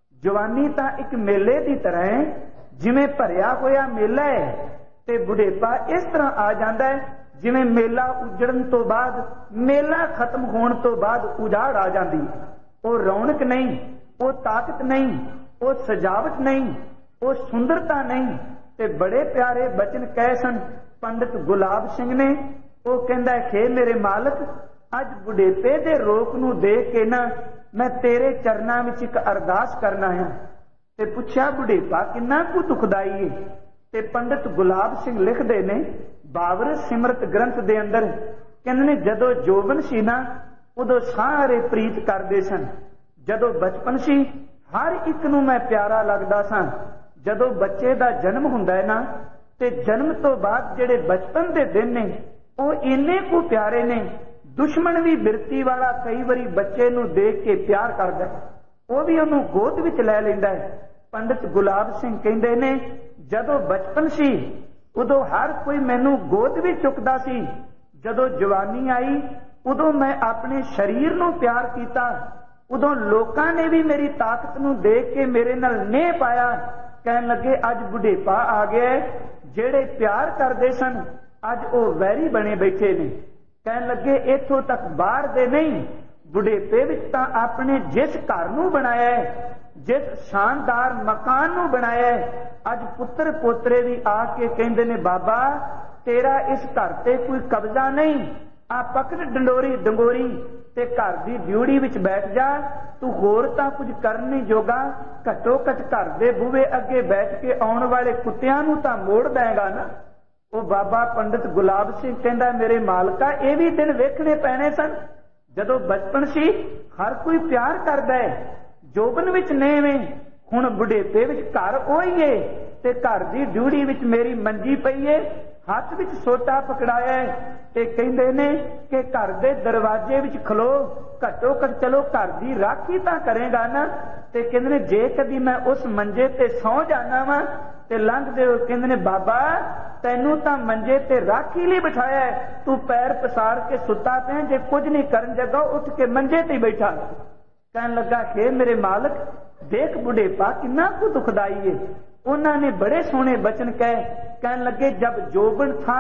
ਜਵਾਨੀ ਤਾਂ ਇੱਕ ਮੇਲੇ ਦੀ ਤਰ੍ਹਾਂ ਹੈ, ਜਿਵੇਂ ਭਰਿਆ ਹੋਇਆ ਮੇਲਾ ਹੈ, ਤੇ ਬੁਢੇਪਾ ਇਸ ਤਰ੍ਹਾਂ ਆ ਜਾਂਦਾ ਹੈ ਜਿਵੇਂ ਮੇਲਾ ਉਜੜਨ ਤੋਂ ਬਾਅਦ, ਮੇਲਾ ਖਤਮ ਹੋਣ ਤੋਂ ਬਾਅਦ ਉਜਾੜ ਆ ਜਾਂਦੀ। ਉਹ ਰੌਣਕ ਨਹੀਂ, ਉਹ ਤਾਕਤ ਨਹੀਂ, ਉਹ ਸਜਾਵਟ ਨਹੀਂ, ਉਹ ਸੁੰਦਰਤਾ ਨਹੀਂ। ਤੇ ਬੜੇ ਪਿਆਰੇ ਬਚਨ ਕਹੇ ਸਨ ਪੰਡਿਤ ਗੁਲਾਬ ਸਿੰਘ ਨੇ। ਉਹ ਕਹਿੰਦਾ ਖੇ ਮੇਰੇ ਮਾਲਕ, ਅੱਜ ਬੁਢੇਪੇ ਦੇ ਰੋਕ ਨੂੰ ਦੇਖ ਕੇ ਨਾ ਮੈਂ ਤੇਰੇ ਚਰਨਾਂ ਵਿੱਚ ਇੱਕ ਅਰਦਾਸ ਕਰਨਾ ਹੈ। ਤੇ ਪੁੱਛਿਆ ਬੁਢੇਪਾ ਕਿੰਨਾ ਕੁ ਦੁਖਦਾਈ ਹੈ? ਤੇ ਪੰਡਿਤ ਗੁਲਾਬ ਸਿੰਘ ਲਿਖਦੇ ਨੇ ਬਾਬਰ ਸਿਮਰਤ ਗ੍ਰੰਥ ਦੇ ਅੰਦਰ, ਕਹਿੰਦੇ ਨੇ ਜਦੋਂ ਜੋਬਨ ਸੀ ਨਾ ਉਦੋਂ ਸਾਰੇ ਪ੍ਰੀਤ ਕਰਦੇ ਸਨ। ਜਦੋਂ ਬਚਪਨ ਸੀ ਹਰ ਇੱਕ ਨੂੰ ਮੈਂ ਪਿਆਰਾ ਲੱਗਦਾ ਸਾਂ। ਜਦੋਂ ਬੱਚੇ ਦਾ ਜਨਮ ਹੁੰਦਾ ਹੈ ਨਾ, ਤੇ ਜਨਮ ਤੋਂ ਬਾਅਦ ਜਿਹੜੇ ਬਚਪਨ ਦੇ ਦਿਨ ਨੇ ਉਹ ਇੰਨੇ ਕੁ ਪਿਆਰੇ ਨੇ, ਦੁਸ਼ਮਣ ਵੀ ਬਿਰਤੀ ਵਾਲਾ ਕਈ ਵਾਰੀ ਬੱਚੇ ਨੂੰ ਦੇਖ ਕੇ ਪਿਆਰ ਕਰਦਾ, ਉਹ ਵੀ ਉਹਨੂੰ ਗੋਦ ਵਿੱਚ ਲੈ ਲੈਂਦਾ ਹੈ। ਪੰਡਿਤ ਗੁਲਾਬ ਸਿੰਘ ਕਹਿੰਦੇ ਨੇ ਜਦੋਂ ਬਚਪਨ ਸੀ ਉਦੋਂ ਹਰ ਕੋਈ ਮੈਨੂੰ ਗੋਦ ਵਿੱਚ ਚੁੱਕਦਾ ਸੀ। ਜਦੋਂ ਜਵਾਨੀ ਆਈ ਉਦੋਂ ਮੈਂ ਆਪਣੇ ਸਰੀਰ ਨੂੰ ਪਿਆਰ ਕੀਤਾ। ਉਦੋਂ ਲੋਕਾਂ ਨੇ ਵੀ ਮੇਰੀ ਤਾਕਤ ਨੂੰ ਦੇਖ ਕੇ ਮੇਰੇ ਨਾਲ ਨੇਹ ਪਾਇਆ। ਕਹਿਣ ਲੱਗੇ ਅੱਜ ਬੁਢੇਪਾ ਆ ਗਿਆ, ਜਿਹੜੇ ਪਿਆਰ ਕਰਦੇ ਸਨ ਅੱਜ ਉਹ ਵੈਰੀ ਬਣੇ ਬੈਠੇ ਨੇ। ਕਹਿਣ ਲੱਗੇ ਇੱਥੋਂ ਤੱਕ ਬਾਹਰ ਦੇ ਨਹੀਂ, ਬੁਢੇਪੇ ਵਿੱਚ ਤਾਂ ਆਪਣੇ ਜਿਸ ਘਰ ਨੂੰ ਬਣਾਇਆ ਹੈ, ਜਿਸ ਸ਼ਾਨਦਾਰ ਮਕਾਨ ਨੂੰ ਬਣਾਇਆ ਹੈ, ਅੱਜ ਪੁੱਤਰ ਪੋਤਰੇ ਵੀ ਆ ਕੇ ਕਹਿੰਦੇ ਨੇ ਬਾਬਾ ਤੇਰਾ ਇਸ ਘਰ ਤੇ ਕੋਈ ਕਬਜ਼ਾ ਨਹੀਂ, ਆ ਪਕੜ ਡੰਡੋਰੀ ਡੰਗੋਰੀ ਤੇ ਘਰ ਦੀ ਡਿਊੜੀ ਵਿੱਚ ਬੈਠ ਜਾ, ਤੂੰ ਹੋਰ ਤਾਂ ਕੁਝ ਕਰਨ ਨਹੀਂ ਜੋਗਾ, ਘੱਟੋ ਘੱਟ ਘਰ ਦੇ ਬੂਹੇ ਅੱਗੇ ਬੈਠ ਕੇ ਆਉਣ ਵਾਲੇ ਕੁੱਤਿਆਂ ਨੂੰ ਤਾਂ ਮੋੜ ਦੇਗਾ ਨਾ। ਉਹ ਬਾਬਾ ਪੰਡਿਤ ਗੁਲਾਬ ਸਿੰਘ ਕਹਿੰਦਾ ਮੇਰੇ ਮਾਲਕਾ ਇਹ ਵੀ ਦਿਨ ਵੇਖਣੇ ਪੈਣੇ ਸਨ। ਜਦੋਂ ਬਚਪਨ ਸੀ ਹਰ ਕੋਈ ਪਿਆਰ ਕਰਦਾ ਹੈ, ਜੋਬਨ ਵਿੱਚ ਨੇਵੇਂ, ਹੁਣ ਬੁਢੇਪੇ ਵਿੱਚ ਘਰ ਉਹੀ ਏ ਤੇ ਘਰ ਦੀ ਡਿਊੜੀ ਵਿੱਚ ਮੇਰੀ ਮੰਜੀ ਪਈ ਏ, ਹੱਥ ਵਿੱਚ ਸੋਟਾ ਪਕੜਾਇਆ ਹੈ ਤੇ ਕਹਿੰਦੇ ਨੇ ਕਿ ਘਰ ਦੇ ਦਰਵਾਜ਼ੇ ਵਿੱਚ ਖਲੋ, ਘੱਟੋ ਘੱਟ ਚਲੋ ਘਰ ਦੀ ਰਾਖੀ ਤਾਂ ਕਰੇਗਾ ਨਾ। ਤੇ ਕਹਿੰਦੇ ਨੇ ਜੇ ਕਦੀ ਮੈਂ ਉਸ ਮੰਜੇ ਤੇ ਸੌ ਜਾਣਾ ਵਾ ਤੇ ਲੰਘਦੇ ਹੋ ਕਹਿੰਦੇ ਨੇ ਬਾਬਾ ਤੈਨੂੰ ਤਾਂ ਮੰਜੇ ਤੇ ਰਾਖੀ ਲਈ ਬਿਠਾਇਆ ਹੈ, ਤੂੰ ਪੈਰ ਪਸਾਰ ਕੇ ਸੁੱਤਾ ਪਿਆ, ਜੇ ਕੁਝ ਨਹੀਂ ਕਰਨ ਜਗਾ ਉੱਠ ਕੇ ਮੰਜੇ ਤੇ ਬੈਠਾ। ਕਹਿਣ ਲੱਗਾ ਕਿ ਮੇਰੇ ਮਾਲਕ ਦੇਖ ਬੁਢੇਪਾ ਕਿੰਨਾ ਕੁ ਦੁਖਦਾਈ ਹੈ। ਉਹਨਾਂ ਨੇ ਬੜੇ ਸੋਹਣੇ ਬਚਨ ਕਹੇ। ਕਹਿਣ ਲੱਗੇ ਜਬ ਜੋਬਨ ਥਾ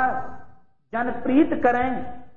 ਜਨ ਪ੍ਰੀਤ ਕरें,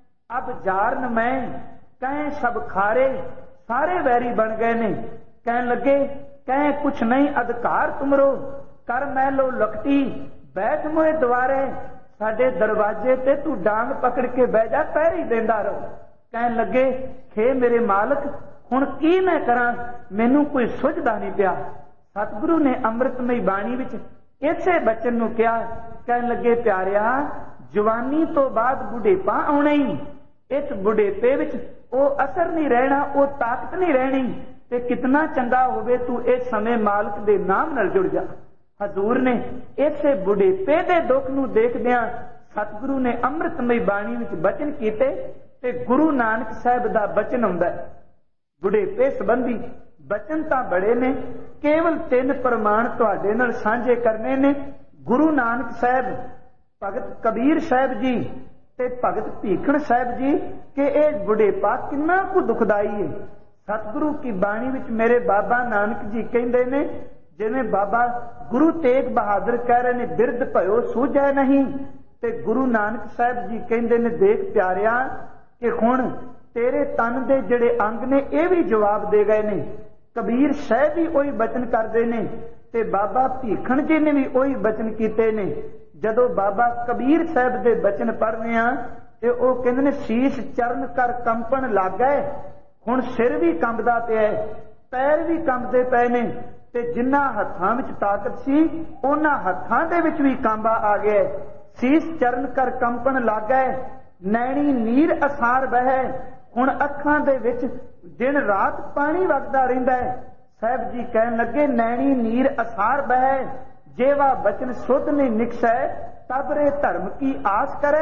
अब जार न मैं कहें सब खारे, सारे वैरी बन गए ने। कहने लगे कहें कुछ नहीं अधिकार तुमरो, कर मैं लो लकटी बैठ मोए द्वारे, साडे दरवाजे ते तू डांग पकड़ के बह जा, पैर ही देंदा रहो। कहने लगे हे मेरे मालक हुण की मैं करा, मैनू कोई सुझदा नहीं पिया। सतगुरु ने अमृतमई बाणी विच इसे बचन नूं कहा। कहने लगे प्यारिया जवानी तो बाद बुढ़ेपा आउणा ही, इस बुढ़ेपे विच वो असर नहीं रहना, वो ताकत नहीं रहनी, ते कितना चंगा होवे तू इस समय मालिक दे नाम नाल जुड़ जा। हजूर ने इसे बुढ़ेपे दे दुख नूं देखदियां सतगुरु ने अमृतमई बाणी विच बचन कीते ते गुरु नानक साहब दा बचन आउंदा है। बुढ़ेपे संबंधी बचन तां बड़े ने, केवल 3 प्रमाण तुहाडे नाल सांझे करने ने। गुरु नानक साहब, भगत कबीर साहब जी ते भगत भीखण साहब जी कि यह बुढ़ेपा कितना कु दुखदाई है। सतगुरु की बाणी विच मेरे बाबा नानक जी कहते ने, जिवें बाबा गुरु तेग बहादुर कह रहे ने बिरध भयो सूझै नहीं, ते गुरु नानक साहब जी कहते ने देख प्यारिया कि हुण तेरे तन दे जिहड़े अंग ने यह भी जवाब दे गए ने। कबीर साहब भी वही बचन करते ने ते बाबा भीखण जी ने भी वही बचन कीते ने। जदों बाबा कबीर साहब दे बचन पढ़ने आ ते ओ कहंदे ने शीश चरण कर कंपन लग गए, हुण सिर भी कंबदा पिया है, पैर भी कंबदे पए ने, ते जिन्ना हत्थां विच ताकत सी उन्हां हत्थां दे विच भी कांबा आ गया। शीश चरण कर कंपन लग गए, नैणी नीर असार बहे, हुण अखां दे विच दिन रात पानी वगदा रहिंदा है। साहब जी कहन लगे नैणी नीर असार बहे, जेवा बचन शुद्ध नहीं निकसै, तब रे धर्म की आस करे,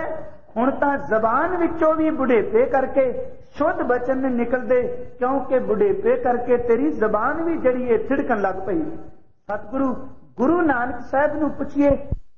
हुण तां जबान विचों भी बुढ़ेपे करके शुद्ध बचन नहीं निकलते, क्योंकि बुढ़ेपे करके तेरी जबान भी जड़ी है थिड़कन लग पई। सतगुरु गुरु नानक साहब नूं पुछिए,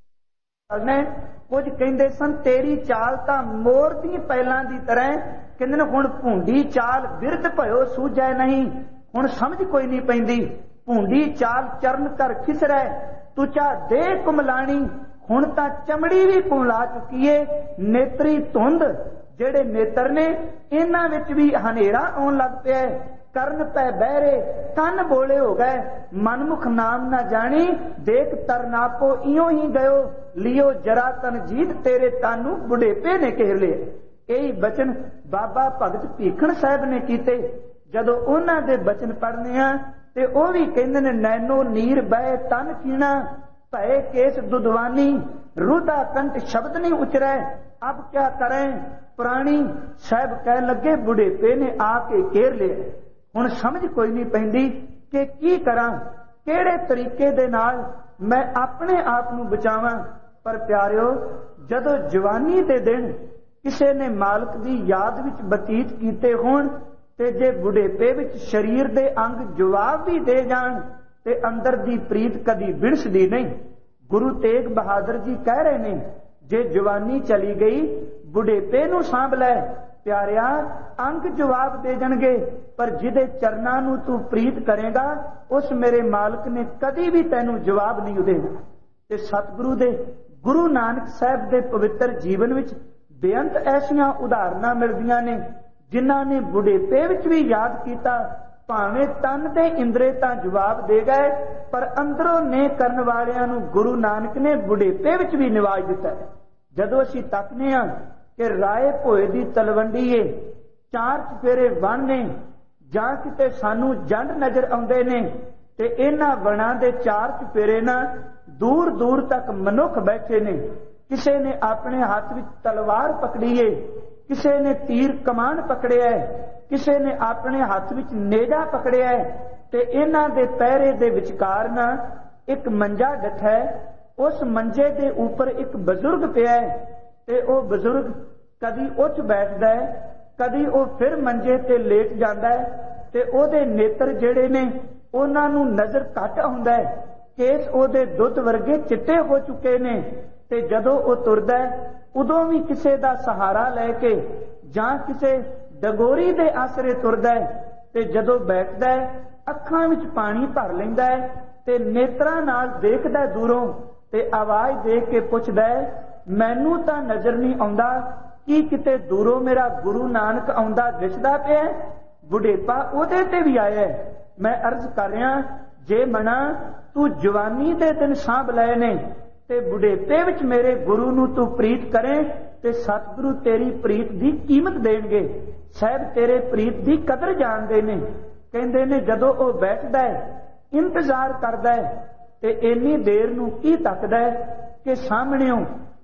कुछ कहते सन तेरी चाल तां मोर दी पैलां दी तरह, कहंदे हुण भूंडी चाल बिरध भयो सूझै नहीं, हुण समझ कोई नहीं पैंदी। भूंडी चाल चरण कर खिसरै, तुचा दे कुमलाणी, हुण तां चमड़ी भी कुमला चुकी है। नेत्री धुंध जेड़े नेत्र ने इन्हां विच भी हनेरा आउण लग पिया, करन पै बहरे तन बोले हो गए, मनमुख नाम ना जानी, देख तरनापो इयों ही गयो, लियो जरा तन जीत तेरे तानू बुढ़ेपे ने घेर लिया। यही बचन बाबा भगत भीखन साहब ने कीते। जदों उन्हां दे बचन पढ़ने आ ते ओह भी कहंदे ने, नैनो नीर बह तन कीणा, भय केस दुधवानी, रुदा कंठ शब्द नहीं उचरै, अब क्या करें प्राणी। साहब कह लगे बुढ़ेपे ने आके घेर लिया, हुण समझ कोई नहीं पैंदी कि की करां, किहड़े तरीके दे नाल मैं अपने आप नूं बचावां। पर प्यारिओ, जदों जवानी दे दिन किसे ने मालक दी याद विच बतीत कीते होण ते जे बुढ़ेपे विच शरीर दे अंग जवाब भी दे जाण ते अंदर दी प्रीत कदी बिणसदी नहीं। गुरु तेग बहादुर जी कह रहे ने, जे जवानी चली गई बुढ़ेपे नूं सांभ लै प्यारिया, अंग जवाब दे जाणगे, पर जिदे चरनां नूं तू प्रीत करेगा उस मेरे मालक ने कदी भी तैनूं जवाब नहीं देना। ते सतगुरु दे गुरु नानक साहब दे पवित्र जीवन विच बेअंत ऐसियां उदाहरणां मिलदियां ने, जिन्हां ने बुढ़ेपे विच भी याद कीता। भावें तन दे इंद्रे तां जवाब दे गए, पर अंदरों ने करन वालियां नूं गुरु नानक ने बुढ़ेपे विच भी निवाज दिता। जदों असीं तकने आ कि राए भोए दी तलवंडी है, चार चफेरे वन ने, जां किते सानू जंड नजर आउंदे ने, ते इन्हां वणां दे चार चफेरे ना दूर दूर तक मनुख बैठे ने। किसे ने अपने हाथ विच तलवार पकड़ी है, किसे ने तीर कमान पकड़िया है, किसे ने अपने हाथ विच नेजा पकड़िया है, ते इन्हां दे पैरे दे विचकार ना एक मंजा डठा है। उस मंजे दे ऊपर एक बजुर्ग पिया है, ते ओ बजुर्ग कदी उठ बैठदा है, कदी ओ फिर मंजे ते लेट जांदा है, ते ओदे नेत्र जेड़े ने उन्हां नूं नजर घट आउंदा है, केस ओदे दुੱਧ वर्गे चिट्टे हो चुके ने, ते जदों ओ तुरदा है उदों भी किसे दा सहारा लैके जां किसे डगोरी दे आसरे तुरदा है, ते जदों बैठदा है अखां विच पानी भर लैंदा है, ते नेत्रां नाल देखदा दूरों, ते आवाज दे के पुछदा है, मैनू तां नजर नहीं आउंदा, की किते दूरों मेरा गुरु नानक आउंदा दिसदा पिया? बुढ़ेपा ओदे ते भी आया है। मैं अर्ज कर रहा, जे मना तू जवानी दे दिन सांभ लए ने, ते बुढ़ेपे विच मेरे गुरु नूं तू प्रीत करें, ते सतगुरु तेरी प्रीत दी कीमत देणगे। साहब तेरे प्रीत दी कदर जाणदे ने। कहंदे ने जदों ओ बैठदा है, इंतजार करदा है, ते इन्नी देर नूं की तकदा है कि सामणेओं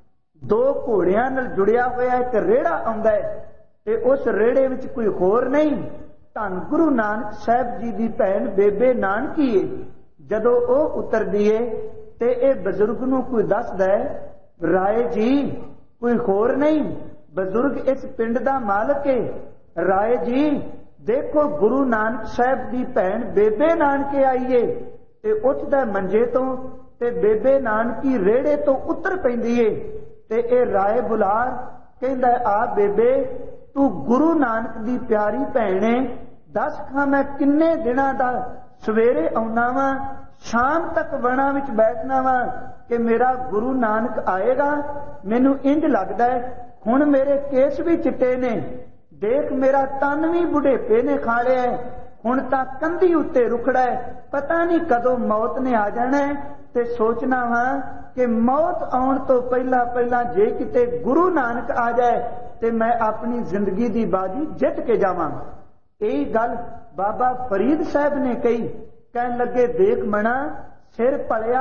दो घोड़ियां नाल जुड़िया होया एक रेड़ा आउंदा है, ते उस रेड़े विच कोई होर नहीं, धन गुरु नानक साहब जी दी भैन बेबे नानकी है। जदों ओ उतरदी है ते ए बजुर्ग नूं कोई दसदा है, राय जी कोई होर नहीं, बजुर्ग इस पिंड दा मालक है। राय जी देखो गुरु नानक साहब दी भैन बेबे नानके आई है। ते उठदा मंजे तो ते बेबे नानकी रेड़े तो उतर पैंदी है, ते ए राय बुलार कहंदा आ बेबे तू गुरु नानक दी प्यारी भैन है, दस खां मैं किन्ने दिनां दा सवेरे आउणा वां, शाम तक वणा विच बैठना वां कि मेरा गुरु नानक आएगा। मैनू इंज लगदा है हुण मेरे केस भी चिट्टे ने, देख मेरा तन भी बुढ़ेपे ने खा लिया है, हुण तां कंधी उत्ते रुखड़ा है, पता नहीं कदों मौत ने आ जाना है। ते सोचना वां कि मौत आउण तो पहला पहला जे किते गुरु नानक आ जाए ते मैं अपनी जिंदगी दी बाजी जित के जावां। यही गल बाबा फरीद साहब ने कही। कहन लगे देख मना सिर पलिया,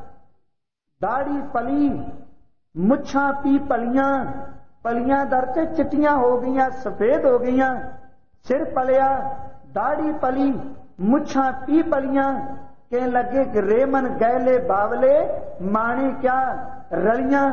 दाढ़ी पली, मुछां पी पलियां, पलियां दर ते चिट्टियां हो गईयां, सफेद हो गईयां, सिर पलिया, दाढ़ी पली, मुछां पी पलियां। कहने लगे कि रेमन गैले बावले माने क्या रलियां,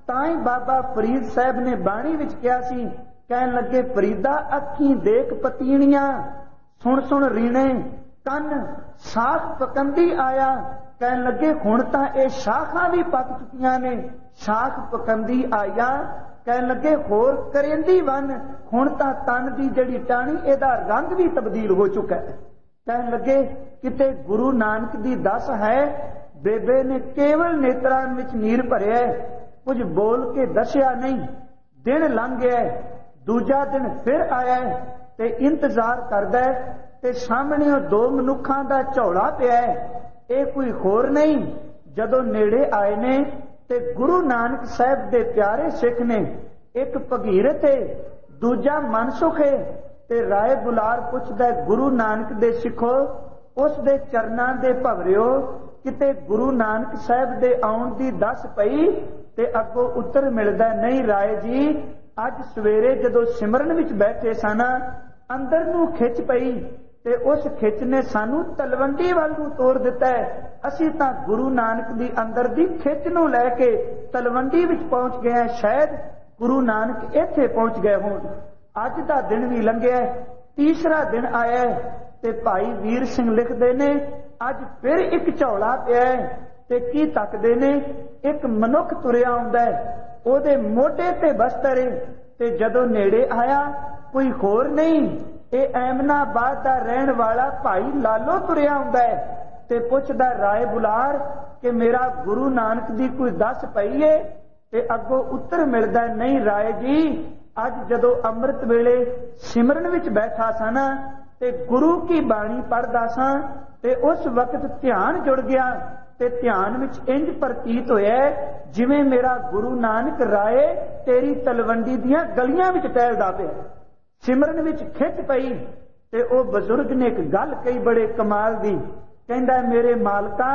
ਤਾਂ ਹੀ ਬਾਬਾ ਫਰੀਦ ਸਾਹਿਬ ਨੇ ਬਾਣੀ ਵਿੱਚ ਕਿਹਾ ਸੀ, ਕਹਿਣ ਲੱਗੇ ਫਰੀਦਾ ਅੱਖੀਂ ਦੇਖ ਪਤੀਣੀਆਂ, ਸੁਣ ਸੁਣ ਰੀਣੇ ਕੰਨ ਸਾਖ ਪਕੰਦੀ ਆਇਆ। ਕਹਿਣ ਲੱਗੇ ਹੁਣ ਤਾਂ ਇਹ ਸ਼ਾਖਾਂ ਵੀ ਪੱਕ ਚੁੱਕੀਆਂ ਨੇ, ਸ਼ਾਖ ਪਕੰਦੀ ਆਇਆ। ਕਹਿਣ ਲੱਗੇ ਹੋਰ ਕਰੇਂਦੀ ਵਨ, ਹੁਣ ਤਾਂ ਤਨ ਦੀ ਜਿਹੜੀ ਟਾਹਣੀ ਇਹਦਾ ਰੰਗ ਵੀ ਤਬਦੀਲ ਹੋ ਚੁੱਕਾ ਹੈ। ਕਹਿਣ ਲੱਗੇ ਕਿਤੇ ਗੁਰੂ ਨਾਨਕ ਦੀ ਦਸ ਹੈ, ਬੇਬੇ ਨੇ ਕੇਵਲ ਨੇਤਰਾਂ ਵਿੱਚ ਨੀਰ ਭਰਿਆ, ਕੁਝ ਬੋਲ ਕੇ ਦੱਸਿਆ ਨਹੀਂ। ਦਿਨ ਲੰਘ ਗਿਆ, ਦੂਜਾ ਦਿਨ ਫਿਰ ਆਇਆ ਤੇ ਇੰਤਜ਼ਾਰ ਕਰਦਾ ਤੇ ਸਾਹਮਣੇ ਉਹ ਦੋ ਮਨੁੱਖਾਂ ਦਾ ਝੌਲਾ ਪਿਆ, ਇਹ ਕੋਈ ਹੋਰ ਨਹੀਂ। ਜਦੋਂ ਨੇੜੇ ਆਏ ਨੇ ਤੇ ਗੁਰੂ ਨਾਨਕ ਸਾਹਿਬ ਦੇ ਪਿਆਰੇ ਸਿੱਖ ਨੇ, ਇੱਕ ਭਗੀਰਥ ਹੈ, ਦੂਜਾ ਮਨਸੁਖ ਹੈ। ਤੇ ਰਾਏ ਬੁਲਾਰ ਪੁੱਛਦਾ, ਗੁਰੂ ਨਾਨਕ ਦੇ ਸਿੱਖੋ, ਉਸ ਦੇ ਚਰਨਾਂ ਦੇ ਭਵਰਿਓ, ਕਿਤੇ ਗੁਰੂ ਨਾਨਕ ਸਾਹਿਬ ਦੇ ਆਉਣ ਦੀ ਦੱਸ ਪਈ? ਤੇ ਅੱਗੋਂ ਉੱਤਰ ਮਿਲਦਾ, ਨਹੀਂ ਰਾਏ ਜੀ, ਅੱਜ ਸਵੇਰੇ ਜਦੋਂ ਸਿਮਰਨ ਵਿੱਚ ਬੈਠੇ ਸਨ, ਅੰਦਰ ਨੂੰ ਖਿੱਚ ਪਈ ਤੇ ਉਸ ਖਿੱਚ ਨੇ ਸਾਨੂੰ ਤਲਵੰਡੀ ਵੱਲ ਨੂੰ ਤੋਰ ਦਿੱਤਾ। ਅਸੀਂ ਤਾਂ ਗੁਰੂ ਨਾਨਕ ਦੀ ਅੰਦਰ ਦੀ ਖਿੱਚ ਨੂੰ ਲੈ ਕੇ ਤਲਵੰਡੀ ਵਿੱਚ ਪਹੁੰਚ ਗਏ, ਸ਼ਾਇਦ ਗੁਰੂ ਨਾਨਕ ਇੱਥੇ ਪਹੁੰਚ ਗਏ ਹੋਣ। ਅੱਜ ਦਾ ਦਿਨ ਵੀ ਲੰਘਿਆ, ਤੀਸਰਾ ਦਿਨ ਆਇਆ ਤੇ ਭਾਈ ਵੀਰ ਸਿੰਘ ਲਿਖਦੇ ਨੇ, ਅੱਜ ਫਿਰ ਇੱਕ ਝੌਲਾ ਪਿਆ ਤੇ ਕੀ ਤੱਕਦੇ ਨੇ, ਇੱਕ ਮਨੁੱਖ ਤੁਰਿਆ ਆਉਂਦਾ, ਉਹਦੇ ਮੋਢੇ ਤੇ ਬਸਤਰ ਤੇ ਜਦੋਂ ਨੇੜੇ ਆਇਆ ਕੋਈ ਹੋਰ ਨਹੀਂ, ਇਹ ਐਮਨਾਬਾਦ ਦਾ ਰਹਿਣ ਵਾਲਾ ਭਾਈ ਲਾਲੋ ਤੁਰਿਆ ਆਉਂਦਾ ਤੇ ਪੁੱਛਦਾ, ਰਾਏ ਬੁਲਾਰ ਕਿ ਮੇਰਾ ਗੁਰੂ ਨਾਨਕ ਦੀ ਕੋਈ ਦੱਸ ਪਈ ਏ? ਤੇ ਅੱਗੋਂ ਉੱਤਰ ਮਿਲਦਾ, ਨਹੀਂ ਰਾਏ ਜੀ, ਅੱਜ ਜਦੋਂ ਅੰਮ੍ਰਿਤ ਵੇਲੇ ਸਿਮਰਨ ਵਿੱਚ ਬੈਠਾ ਸਾਂ ਤੇ ਗੁਰੂ ਕੀ ਬਾਣੀ ਪੜ੍ਹਦਾ ਸਾਂ ਤੇ ਉਸ ਵਕਤ ਧਿਆਨ ਜੁੜ ਗਿਆ ਤੇ ਧਿਆਨ ਵਿੱਚ ਇੰਜ ਪ੍ਰਤੀਤ ਹੋਇਆ ਜਿਵੇਂ ਮੇਰਾ ਗੁਰੂ ਨਾਨਕ ਰਾਏ ਤੇਰੀ ਤਲਵੰਡੀ ਦੀਆਂ ਗਲੀਆਂ ਵਿੱਚ ਟਹਿਲਦਾ ਪਿਆ। ਸਿਮਰਨ ਵਿੱਚ ਖਿੱਚ ਪਈ ਤੇ ਉਹ ਬਜ਼ੁਰਗ ਨੇ ਇੱਕ ਗੱਲ ਕਹੀ ਬੜੇ ਕਮਾਲ ਦੀ, ਕਹਿੰਦਾ, ਮੇਰੇ ਮਾਲਕਾ,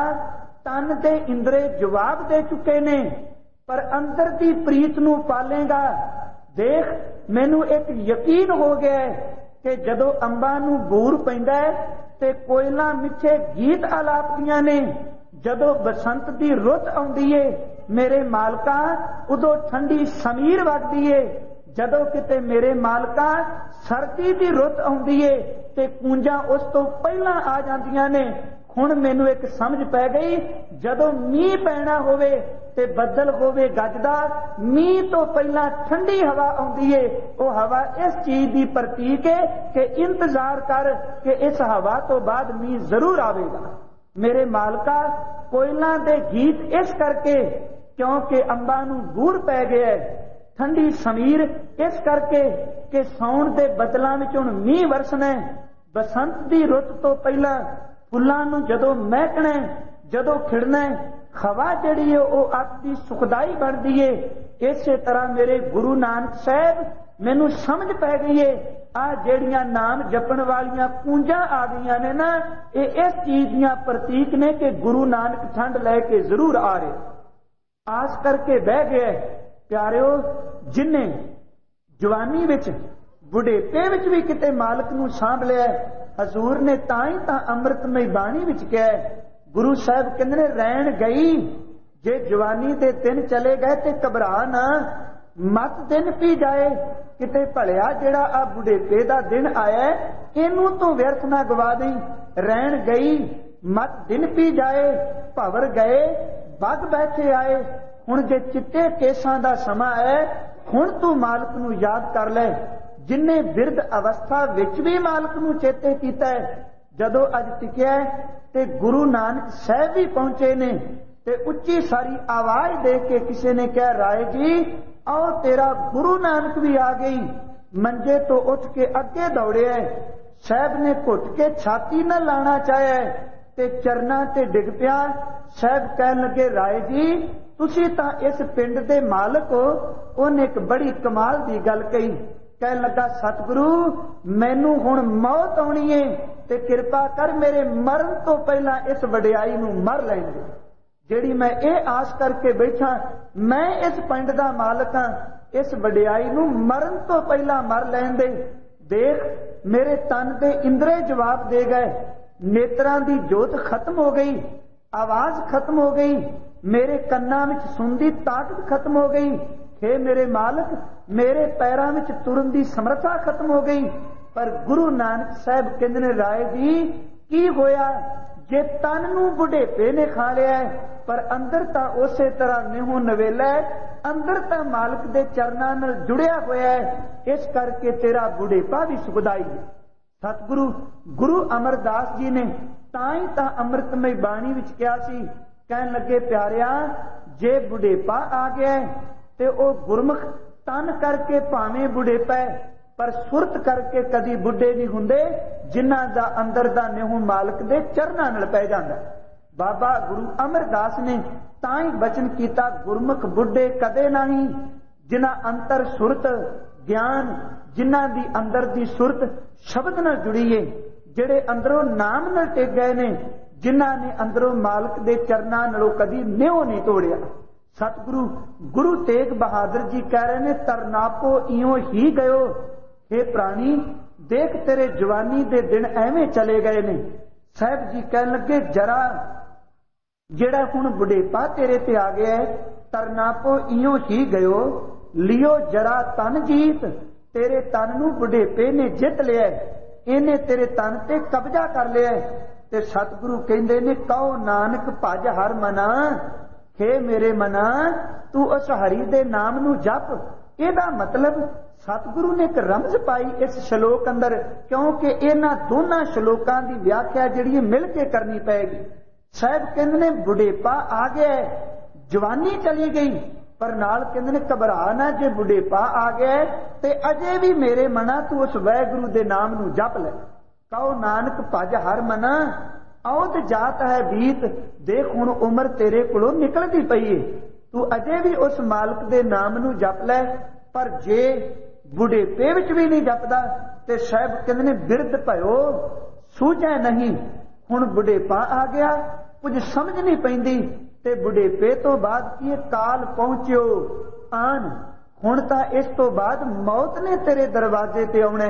ਤਨ ਦੇ ਇੰਦਰੇ ਜਵਾਬ ਦੇ ਚੁੱਕੇ ਨੇ, ਪਰ ਅੰਦਰ ਦੀ ਪ੍ਰੀਤ ਨੂੰ ਪਾਲੇਗਾ। ਦੇਖ, ਮੈਨੂੰ ਇੱਕ ਯਕੀਨ ਹੋ ਗਿਆ ਕਿ ਜਦੋਂ ਅੰਬਾਂ ਨੂੰ ਬੂਰ ਪੈਂਦਾ ਤੇ ਕੋਇਲਾਂ ਮਿੱਠੇ ਗੀਤ ਆਲਾਪਦੀਆਂ ਨੇ, ਜਦੋਂ ਬਸੰਤ ਦੀ ਰੁੱਤ ਆਉਂਦੀ ਏ ਮੇਰੇ ਮਾਲਕਾ, ਉਦੋਂ ਠੰਡੀ ਸਮੀਰ ਵਗਦੀ ਏ। ਜਦੋਂ ਕਿਤੇ ਮੇਰੇ ਮਾਲਕਾ ਸਰਦੀ ਦੀ ਰੁੱਤ ਆਉਂਦੀ ਏ ਤੇ ਕੂੰਜਾਂ ਉਸ ਤੋਂ ਪਹਿਲਾਂ ਆ ਜਾਂਦੀਆਂ ਨੇ। ਹੁਣ ਮੈਨੂੰ ਇੱਕ ਸਮਝ ਪੈ ਗਈ, ਜਦੋਂ ਮੀਂਹ ਪੈਣਾ ਹੋਵੇ ਤੇ ਬੱਦਲ ਹੋਵੇ ਗੱਜਦਾ, ਮੀਂਹ ਤੋਂ ਪਹਿਲਾਂ ਠੰਡੀ ਹਵਾ ਆਉਂਦੀ ਏ, ਉਹ ਹਵਾ ਇਸ ਚੀਜ਼ ਦੀ ਪ੍ਰਤੀਕ ਹੈ ਕਿ ਇੰਤਜ਼ਾਰ ਕਰ ਕਿ ਇਸ ਹਵਾ ਤੋਂ ਬਾਅਦ ਮੀਂਹ ਜ਼ਰੂਰ ਆਵੇਗਾ। ਮੇਰੇ ਮਾਲਕਾ, ਕੋਇਲਾਂ ਦੇ ਗੀਤ ਇਸ ਕਰਕੇ ਕਿਉਂਕਿ ਅੰਬਾਂ ਨੂੰ ਬੂਰ ਪੈ ਗਿਆ, ਠੰਡੀ ਸਮੀਰ ਇਸ ਕਰਕੇ ਕਿ ਸਾਉਣ ਦੇ ਬੱਦਲਾਂ ਵਿੱਚ ਹੁਣ ਮੀਂਹ ਵਰਸਣਾ, ਬਸੰਤ ਦੀ ਰੁੱਤ ਤੋਂ ਪਹਿਲਾਂ ਫੁੱਲਾਂ ਨੂੰ ਜਦੋਂ ਮਹਿਕਣਾ, ਜਦੋਂ ਖਿੜਨਾ, ਹਵਾ ਜਿਹੜੀ ਹੈ ਉਹ ਅੱਤ ਦੀ ਸੁਖਦਾਈ ਬਣਦੀ ਏ। ਇਸੇ ਤਰ੍ਹਾਂ ਮੇਰੇ ਗੁਰੂ ਨਾਨਕ ਸਾਹਿਬ, ਮੈਨੂੰ ਸਮਝ ਪੈ ਗਈ ਏ, ਆ ਜਿਹੜੀਆਂ ਨਾਮ ਜਪਣ ਵਾਲੀਆਂ ਕੂੰਜਾਂ ਆ ਗਈਆਂ ਨੇ ਨਾ, ਇਹ ਇਸ ਚੀਜ਼ ਦੀਆਂ ਪ੍ਰਤੀਕ ਨੇ ਕਿ ਗੁਰੂ ਨਾਨਕ ਠੰਡ ਲੈ ਕੇ ਜ਼ਰੂਰ ਆ ਰਹੇ। ਆਸ ਕਰਕੇ ਬਹਿ ਗਏ ਪਿਆਰਿਓ, ਜਿਨੇ ਜਵਾਨੀ ਵਿੱਚ ਬੁਢੇਪੇ ਵਿੱਚ ਵੀ ਕਿਤੇ ਮਾਲਕ ਨੂੰ ਸਾਂਭ ਲਿਆ, ਹਜ਼ੂਰ ਨੇ ਤਾਂ ਹੀ ਤਾਂ ਅੰਮ੍ਰਿਤਮਈ ਬਾਣੀ ਵਿੱਚ ਕਿਹਾ, ਗੁਰੂ ਸਾਹਿਬ ਕਹਿੰਦੇ ਨੇ, ਰਹਿਣ ਗਈ ਜੇ ਜਵਾਨੀ ਦੇ ਦਿਨ ਚਲੇ ਗਏ ਤੇ ਘਬਰਾ ਨਾ, ਮਤ ਦਿਨ ਪੀ ਜਾਏ। ਕਿਤੇ ਭਲਿਆ ਜਿਹੜਾ ਆ ਬੁਢੇਪੇ ਦਾ ਦਿਨ ਆਇਆ, ਇਹਨੂੰ ਤੂੰ ਵਿਅਰਥ ਨਾ ਗਵਾ ਦੇਈਂ। ਰਹਿਣ ਗਈ ਮਤ ਦਿਨ ਪੀ ਜਾਏ, ਭਵਰ ਗਏ ਬਗ ਬੈਠੇ ਆਏ। ਹੁਣ ਜੇ ਚਿੱਟੇ ਕੇਸਾਂ ਦਾ ਸਮਾਂ ਹੈ, ਹੁਣ ਤੂੰ ਮਾਲਕ ਨੂੰ ਯਾਦ ਕਰ ਲੈ, ਜਿਨੇ ਬਿਰਧ ਅਵਸਥਾ ਵਿੱਚ ਵੀ ਮਾਲਕ ਨੂੰ ਚੇਤੇ ਕੀਤਾ ਹੈ। ਜਦੋਂ ਅੱਜ ਟਿਕਿਆ ਤੇ ਗੁਰੂ ਨਾਨਕ ਸਾਹਿਬ ਵੀ ਪਹੁੰਚੇ ਨੇ ਤੇ ਉੱਚੀ ਸਾਰੀ ਆਵਾਜ਼ ਦੇ ਕੇ ਕਿਸੇ ਨੇ ਕਿਹਾ, ਰਾਏ ਜੀ ਆਓ, ਤੇਰਾ ਗੁਰੂ ਨਾਨਕ ਵੀ ਆ ਗਈ। ਮੰਜੇ ਤੋਂ ਉੱਠ ਕੇ ਅੱਗੇ ਦੌੜਿਆ, ਸਾਹਿਬ ਨੇ ਘੁੱਟ ਕੇ ਛਾਤੀ ਨਾਲ ਲਾਣਾ ਚਾਹਿਆ ਤੇ ਚਰਨਾਂ ਤੇ ਡਿੱਗ ਪਿਆ। ਸਾਹਿਬ ਕਹਿਣ ਲੱਗੇ, ਰਾਏ ਜੀ ਤੁਸੀਂ ਤਾਂ ਇਸ ਪਿੰਡ ਦੇ ਮਾਲਕ ਹੋ। ਉਹਨੇ ਇੱਕ ਬੜੀ ਕਮਾਲ ਦੀ ਗੱਲ ਕਹੀ, ਕਹਿਣ ਲੱਗਾ, ਸਤਿਗੁਰੂ ਮੈਨੂੰ ਹੁਣ ਮੌਤ ਆਉਣੀ ਏ ਤੇ ਕਿਰਪਾ ਕਰ ਮੇਰੇ ਮਰਨ ਤੋਂ ਪਹਿਲਾਂ ਇਸ ਵਡਿਆਈ ਨੂੰ ਮਰ ਲੈਣ ਦੇ, ਜਿਹੜੀ ਮੈਂ ਇਹ ਆਸ ਕਰਕੇ ਬੈਠਾ, ਮੈਂ ਇਸ ਪਿੰਡ ਦਾ ਮਾਲਕ ਹਾਂ, ਇਸ ਵਡਿਆਈ ਨੂੰ ਮਰਨ ਤੋਂ ਪਹਿਲਾਂ ਮਰ ਲੈਣ ਦੇ। ਦੇਖ, ਮੇਰੇ ਤਨ ਦੇ ਇੰਦਰੇ ਜਵਾਬ ਦੇ ਗਏ, ਨੇਤਰਾਂ ਦੀ ਜੋਤ ਖਤਮ ਹੋ ਗਈ, आवाज खत्म हो गई, मेरे कन्ना में सुन दी ताकत खत्म हो गई। हे मेरे मालिक, मेरे पैरों में तुरन की समर्था खत्म हो गई। पर गुरु नानक साहब कहते ने राय दी की होया, जे तन नूं बुढ़ेपे ने खा लिया है पर अंदर तां उसे तरह निहू नवेला है, अंदर तां मालिक दे चरनां नाल जुड़िया होया है, इस करके तेरा बुढ़ेपा भी सुखदाई है। सतगुरु गुरु अमरदास जी ने ताई तां अमृतमय बाणी विच कहा सी, कहन लगे प्यारिया, जे बुढ़ेपा आ गया है ते ओ गुरमुख तन करके भावें बुढ़ेपा है पर सुरत करके कदी बुढ़े नहीं हुंदे, जिन्हां दा अंदर दा निहू मालिक दे चरनां नाल पै जांदा। बाबा गुरु अमरदास ने ताई बचन कीता, गुरमुख बुढ़े कदे नहीं, जिन्हां अंतर सुरत ज्ञान, जिन्हां दी अंदर दी सुरत शब्द नाल जुड़ी है, जिहड़े अंदरों नाम नाल टिक गए ने, जिन्हां ने अंदरों मालिक दे चरनां नालों कदी निहो नहीं तोड़िया। सतगुरु गुरु तेग बहादुर जी कह रहे ने, तरनापो इयों ही गयो, हे प्राणी देख तेरे जवानी दे दिन एवें चले गए ने। साहब जी कहन लगे, जरा जेड़ा हुण बुढ़ेपा तेरे ते आ गया है, तरनापो इयों ही गयो, लियो जरा तन जीत, तेरे तन नूं बुढ़ेपे ने जित लिया, इन्हें तेरे तन ते कब्जा कर लिया। ते सतगुरु कहंदे ने, कहो नानक भज हर मना, हे मेरे मना तू उस हरि दे नाम नूं जप। ਇਹਦਾ मतलब सतगुरु ने एक रमज पाई इस श्लोक अंदर, क्योंकि इन्हां दोनों श्लोकां की व्याख्या जिहड़ी मिल के करनी पैगी। साहब कहंदे ने बुढ़ेपा आ गया, जवानी चली गई, पर नाल कहंदे ने घबरा ना, जे बुढ़ेपा आ गया ते अजे भी मेरे मना तू उस वाहिगुरू दे नाम नूं जप ले। कहो नानक भज हर मना, औद जात है बीत, देख हुण उम्र तेरे कोलों निकलदी पई है, तू अजे भी उस मालिक दे नाम नूं जप ले। पर जे बुढ़ेपे विच भी नहीं जपदा ते साहब कहंदे ने बिरध भयो सूझे नहीं। हुण बुढ़ेपा आ गया, कुछ समझ नहीं पैंदी, ते बुढ़ेपे तो बाद की काल पहुंचियो आन, हुण तां इस तो बाद मौत ने तेरे दरवाजे ते आउणे,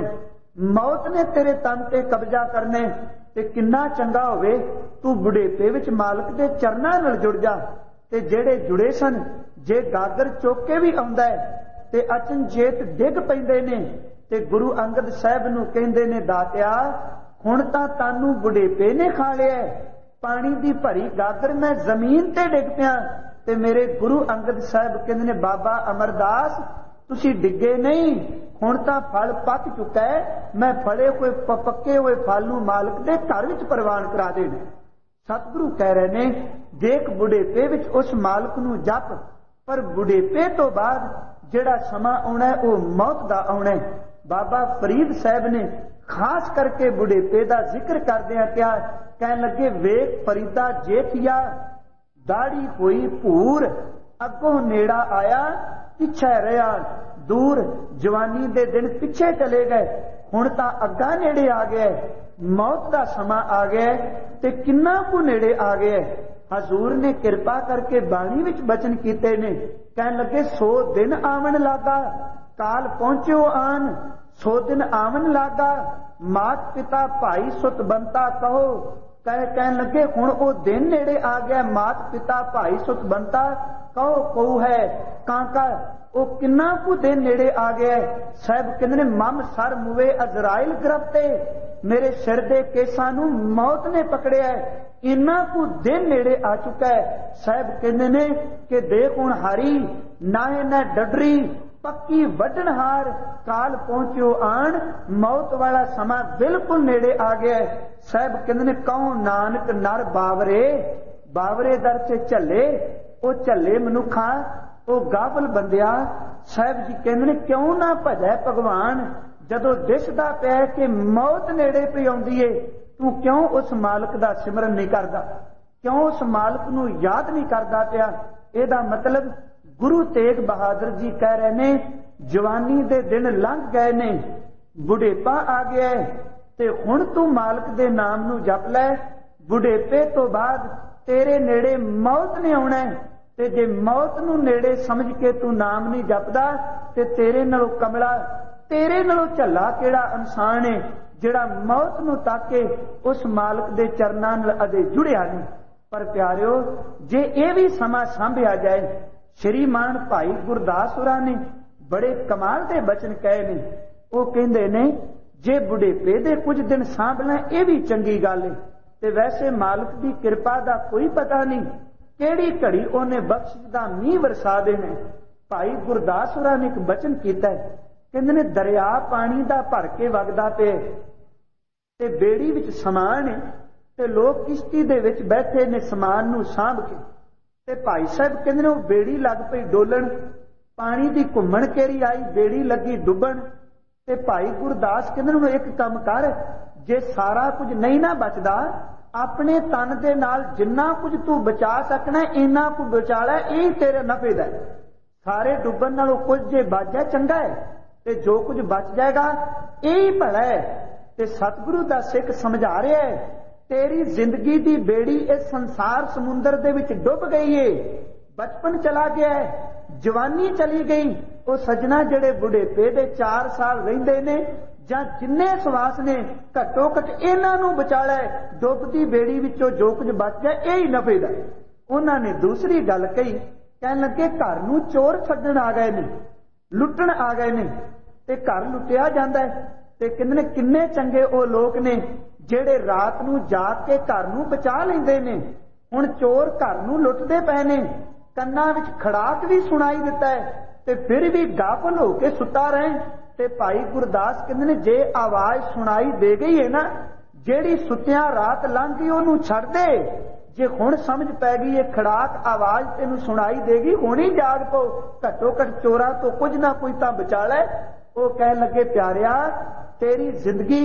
मौत ने तेरे तन ते कब्जा करने। ते किन्ना चंगा होवे तू बुढ़ेपे विच मालिक दे चरनां नाल जुड़ जा। ते जेड़े जुड़े सन, जे गागर चुक के भी आउंदा है ते अचनचेत डिग पैंदे ने, ते गुरु अंगद साहब नूं कहंदे ने, दातिया हुण तां तानू बुढ़ेपे ने खा लिया, पानी दी भरी गागर मैं जमीन ते डिग पिया। ते मेरे गुरु अंगद साहब कहंदे ने, बाबा अमरदास तुसी डिगे नहीं, हुण तां फल पक चुका है, मैं फले हुए पक्के हुए फल नूं मालिक दे घर विच प्रवान करा देने। सतगुरु कह रहे ने, देख बुढ़ेपे विच उस मालिक नूं जप, पर बुढ़ेपे तो बाद जिहड़ा समा आउणा है वो मौत दा आउणा है। बाबा फरीद साहब ने खास करके बुढ़ेपे दा जिक्र करदिआं कहा, कहन लगे, वेख फरीदा जेठिया दाढ़ी होई भूर, अगों नेड़ा आया पिछे रहा दूर, जवानी दे दिन पिछे चले गए, हुण तां अग्गा नेड़े आ गया, मौत दा समा आ गया ते किन्ना कु नेड़े आ गया। हजूर ने कृपा करके बाणी विच बचन कीते ने, कहन लगे 100 दिन आवन लागा, काल पहुंचो आन 100 दिन आवन लागा, मात पिता भाई सुत बनता कहो। कहन लगे हुण वो दिन नेड़े आ गया, मात पिता भाई सुत बनता कहो कहू है कांका, वो किन्ना कु दिन नेड़े आ गया। साहब कहंदे ने, मम सर मुवे अजराइल गिरफ्ते, मेरे सिर दे केसां नूं मौत ने पकड़िया है, इन्ना कु दिन नेड़े आ चुका है। साहब कहंदे ने कि देख हुण हरी नाहे न डडरी पक्की वड्डणहार, काल पहुंचो आन, मौत वाला समा बिल्कुल नेड़े आ गया है। साहब कहंदे ने, कहो नानक नर बावरे, बावरे दर से झल्ले, वो झल्ले मनुखा वो गाफल बंदिया। साहब जी कहंदे ने, क्यों ना भजै भगवान, जदों दिसदा पिया कि मौत नेड़े पई आउंदी है, तू क्यों उस मालिक दा सिमरन नहीं करदा, क्यों उस मालिक नूं याद नहीं करदा पिया। इहदा मतलब गुरु तेग बहादुर जी कह रहे ने, जवानी दे दिन लंघ गए ने, बुढ़ेपा आ गया है, ते हुण तू मालिक दे नाम नूं जप लै, बुढ़ेपे तो बाद तेरे नेड़े मौत ने आउणा है, ते जे मौत नूं नेड़े समझ के तू नाम नहीं जपदा, ते तेरे नालों कमला, तेरे नालों झल्ला किहड़ा इंसान है जिहड़ा मौत नूं ताके उस मालिक दे चरनां नाल अदे जुड़िया नहीं। पर प्यारिओ जे ये भी समा सांभिया जाए, श्रीमान भाई गुरदास होरां ने बड़े कमाल के बचन कहे ने। वो कहते ने जे बुढ़ेपे दे कुछ दिन सांभना ये भी चंगी गल है, ते वैसे मालिक की कृपा का कोई पता नहीं केड़ी घड़ी उन्हें बख्शिश का मीह वरसा देना। भाई गुरदास होरां ने एक बचन किया है, कहते ने दरिया पानी का भर के वगदा पे ते बेड़ी विच समान है ते लोग किश्ती दे विच बैठे ने समान नूं सांभ के। ते भाई साहब कहते ने वो बेड़ी लग पई डोलन, पानी की घुम्मण केरी आई, बेड़ी लगी डुबन। ते भाई गुरदास कहते ने एक काम कर, जे सारा कुछ नहीं ना बचदा, अपने तन दे नाल जिन्ना कुछ तू बचा सकना इन्ना कुछ बचा लै, यही तेरे नफे दा है। सारे डुबन नालों कुछ जे बच जाए चंगा है, ते जो कुछ बच जाएगा यही भला है। ते सतगुरु दा सिख समझा रहा है, तेरी जिंदगी दी बेड़ी इस संसार समुंदर दे विच डुब गई है। बचपन चला गया है, जवानी चली गई। वो सजना जेड़े बुढ़ेपे दे 4 साल रहिंदे ने जां जिन्ने सवास ने घट्टो घट इन्हां नूं बचा लै, डुबदी बेड़ी विचों जो कुछ बच जाए यही नफे दा। उन्हां ने दूसरी गल कही, कहण लगे घर नूं चोर छड्डण आ गए ने, लुट्टण आ गए ने, ते घर लुटिया जांदा है। ते कहंदे ने किन्ने चंगे वो लोग ने जेड़े रात नूं जाग के घर नूं बचा लैंदे ने। हुण चोर घर नूं लुटदे पए ने, कन्नां विच खड़ाक भी सुनाई दिता है, ते फिर भी गाफल हो के सुता रहे। ते भाई गुरदास कहंदे ने जे आवाज सुनाई दे गई है ना, जेड़ी सुत्तियां रात लंघ गई ओनू छड़ दे। जे हुण समझ पै गई है खड़ाक आवाज तेनू सुनाई देगी, हुण ही जाग पो, घट्टो घट चोरां तो कुछ ना कुछ तां बचा लै। वो कहण लगे प्यारिया तेरी जिंदगी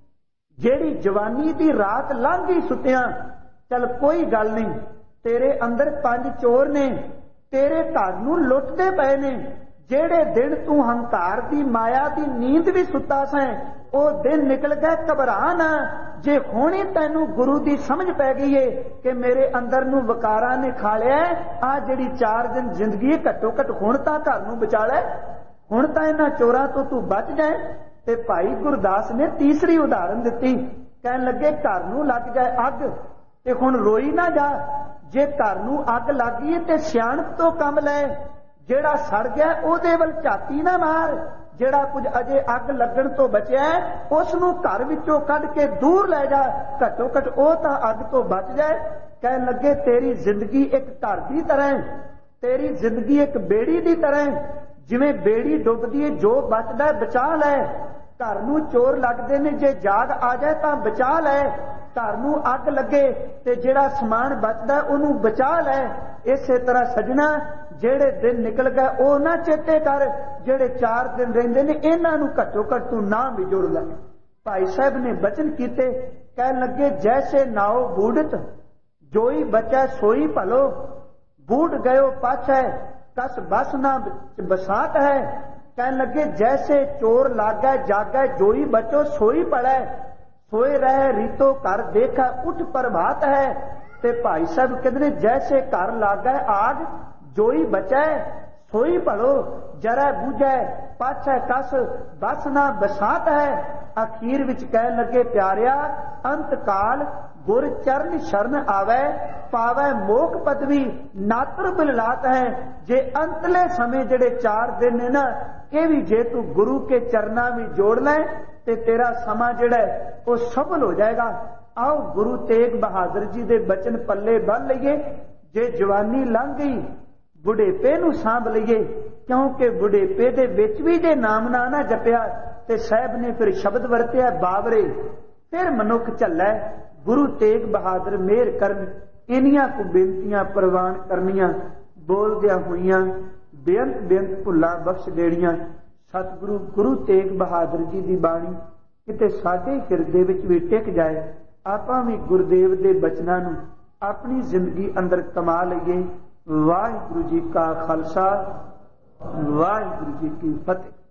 जेड़ी जवानी दी रात लंघ गई सुत्तियां, चल कोई गल नहीं, तेरे अंदर 5 चोर ने तेरे घर नूं लुटदे पए ने। जेड़े दिन तू हंकार दी माया दी नींद भी सुता सैं वो दिन निकल गए, घबरा ना। जे हुणे तैनू गुरु दी समझ पै गई है कि मेरे अंदर नूं वकारा ने खा लिया, आ जेड़ी 4 दिन जिंदगी घट्टो घट हुण तां घर नूं बचा लै, हुण तां इन्हां चोरां तो तू बच जाए। ते भाई गुरदास ने तीसरी उदाहरण दिती, कहण लगे घर नूं लग जाए अग ते हुण रोई ना जा। जे घर नूं अग लग गई ते सियाणप तो कम लै, जेड़ा सड़ गया ओदे वल झाती ना मार, जेड़ा कुछ अजे अग लगन तो बचिया उस नूं घर विचों कढ के दूर लै जा, घट्टो घट ओ तां अग तो बच जाए। कहण लगे तेरी जिंदगी एक घर की तरह है, तेरी जिंदगी एक बेड़ी की तरह है। जिवें बेड़ी डुबदी है जो बचदा है बचा लै। घर नूं चोर लगदे ने, जे जाग आ जाए तां बचा लै। घर नूं अग लगे ते जेड़ा समान बचदा ओनू बचा लै। इसे तरह सजना जेड़े दिन निकल गए ओ ना चेते कर, जेड़े 4 दिन रहिंदे ने इन्हां नूं घट्टो घट तू नाम भी जोड़ लै। भाई साहब ने बचन कीते, कहण लगे जैसे नाओ बूढ़त जोई बचै सोई भलो, बूढ़ गयो पाछै कस बस ना बसात है। कहण लगे जैसे चोर लागै जागै जोई बचो सोई पड़ै, सोए रह रीतो कर देखा उठ प्रभात है। ते भाई साहब कहते जैसे कर लागै आग जोई बचै सोई भलो, जरै बूझै पाछै कस बस ना बसात है। अखीर विच कहण लगे प्यारिया अंत काल गुर चरण शरण आवे, पावै मोख पदवी नातर बिललात है। जे अंतले समय जेड़े 4 दिन ने ना, ये भी जे तू गुरु के चरणा भी जोड़ ले ते तेरा समा जेड़ा वो सफल हो जाएगा। आओ गुरु तेग बहादुर जी दे बचन पल्ले बन लईए। जे जवानी लंघ गई बुढ़ेपे नूं सांभ लईए, क्योंकि बुढ़ेपे दे विच भी जे नाम ना जपिया ते साहब ने फिर शब्द वरतिया बावरे, फिर मनुख झल्लै। गुरु तेग बहादुर मेहर करन। इनियां को बेनतियां प्रवान करनियां, बोलदियां होइयां बेअंत बेअंत भुल्लां बख्श देणियां। सतगुरु गुरु तेग बहादुर जी दी बाणी किते साडे हिरदे विच भी टिक जाए, आपां भी गुरुदेव दे बचनां नूं अपनी जिंदगी अंदर कमा लईए। वाहिगुरू जी का खालसा, वाहिगुरू जी की फतेह।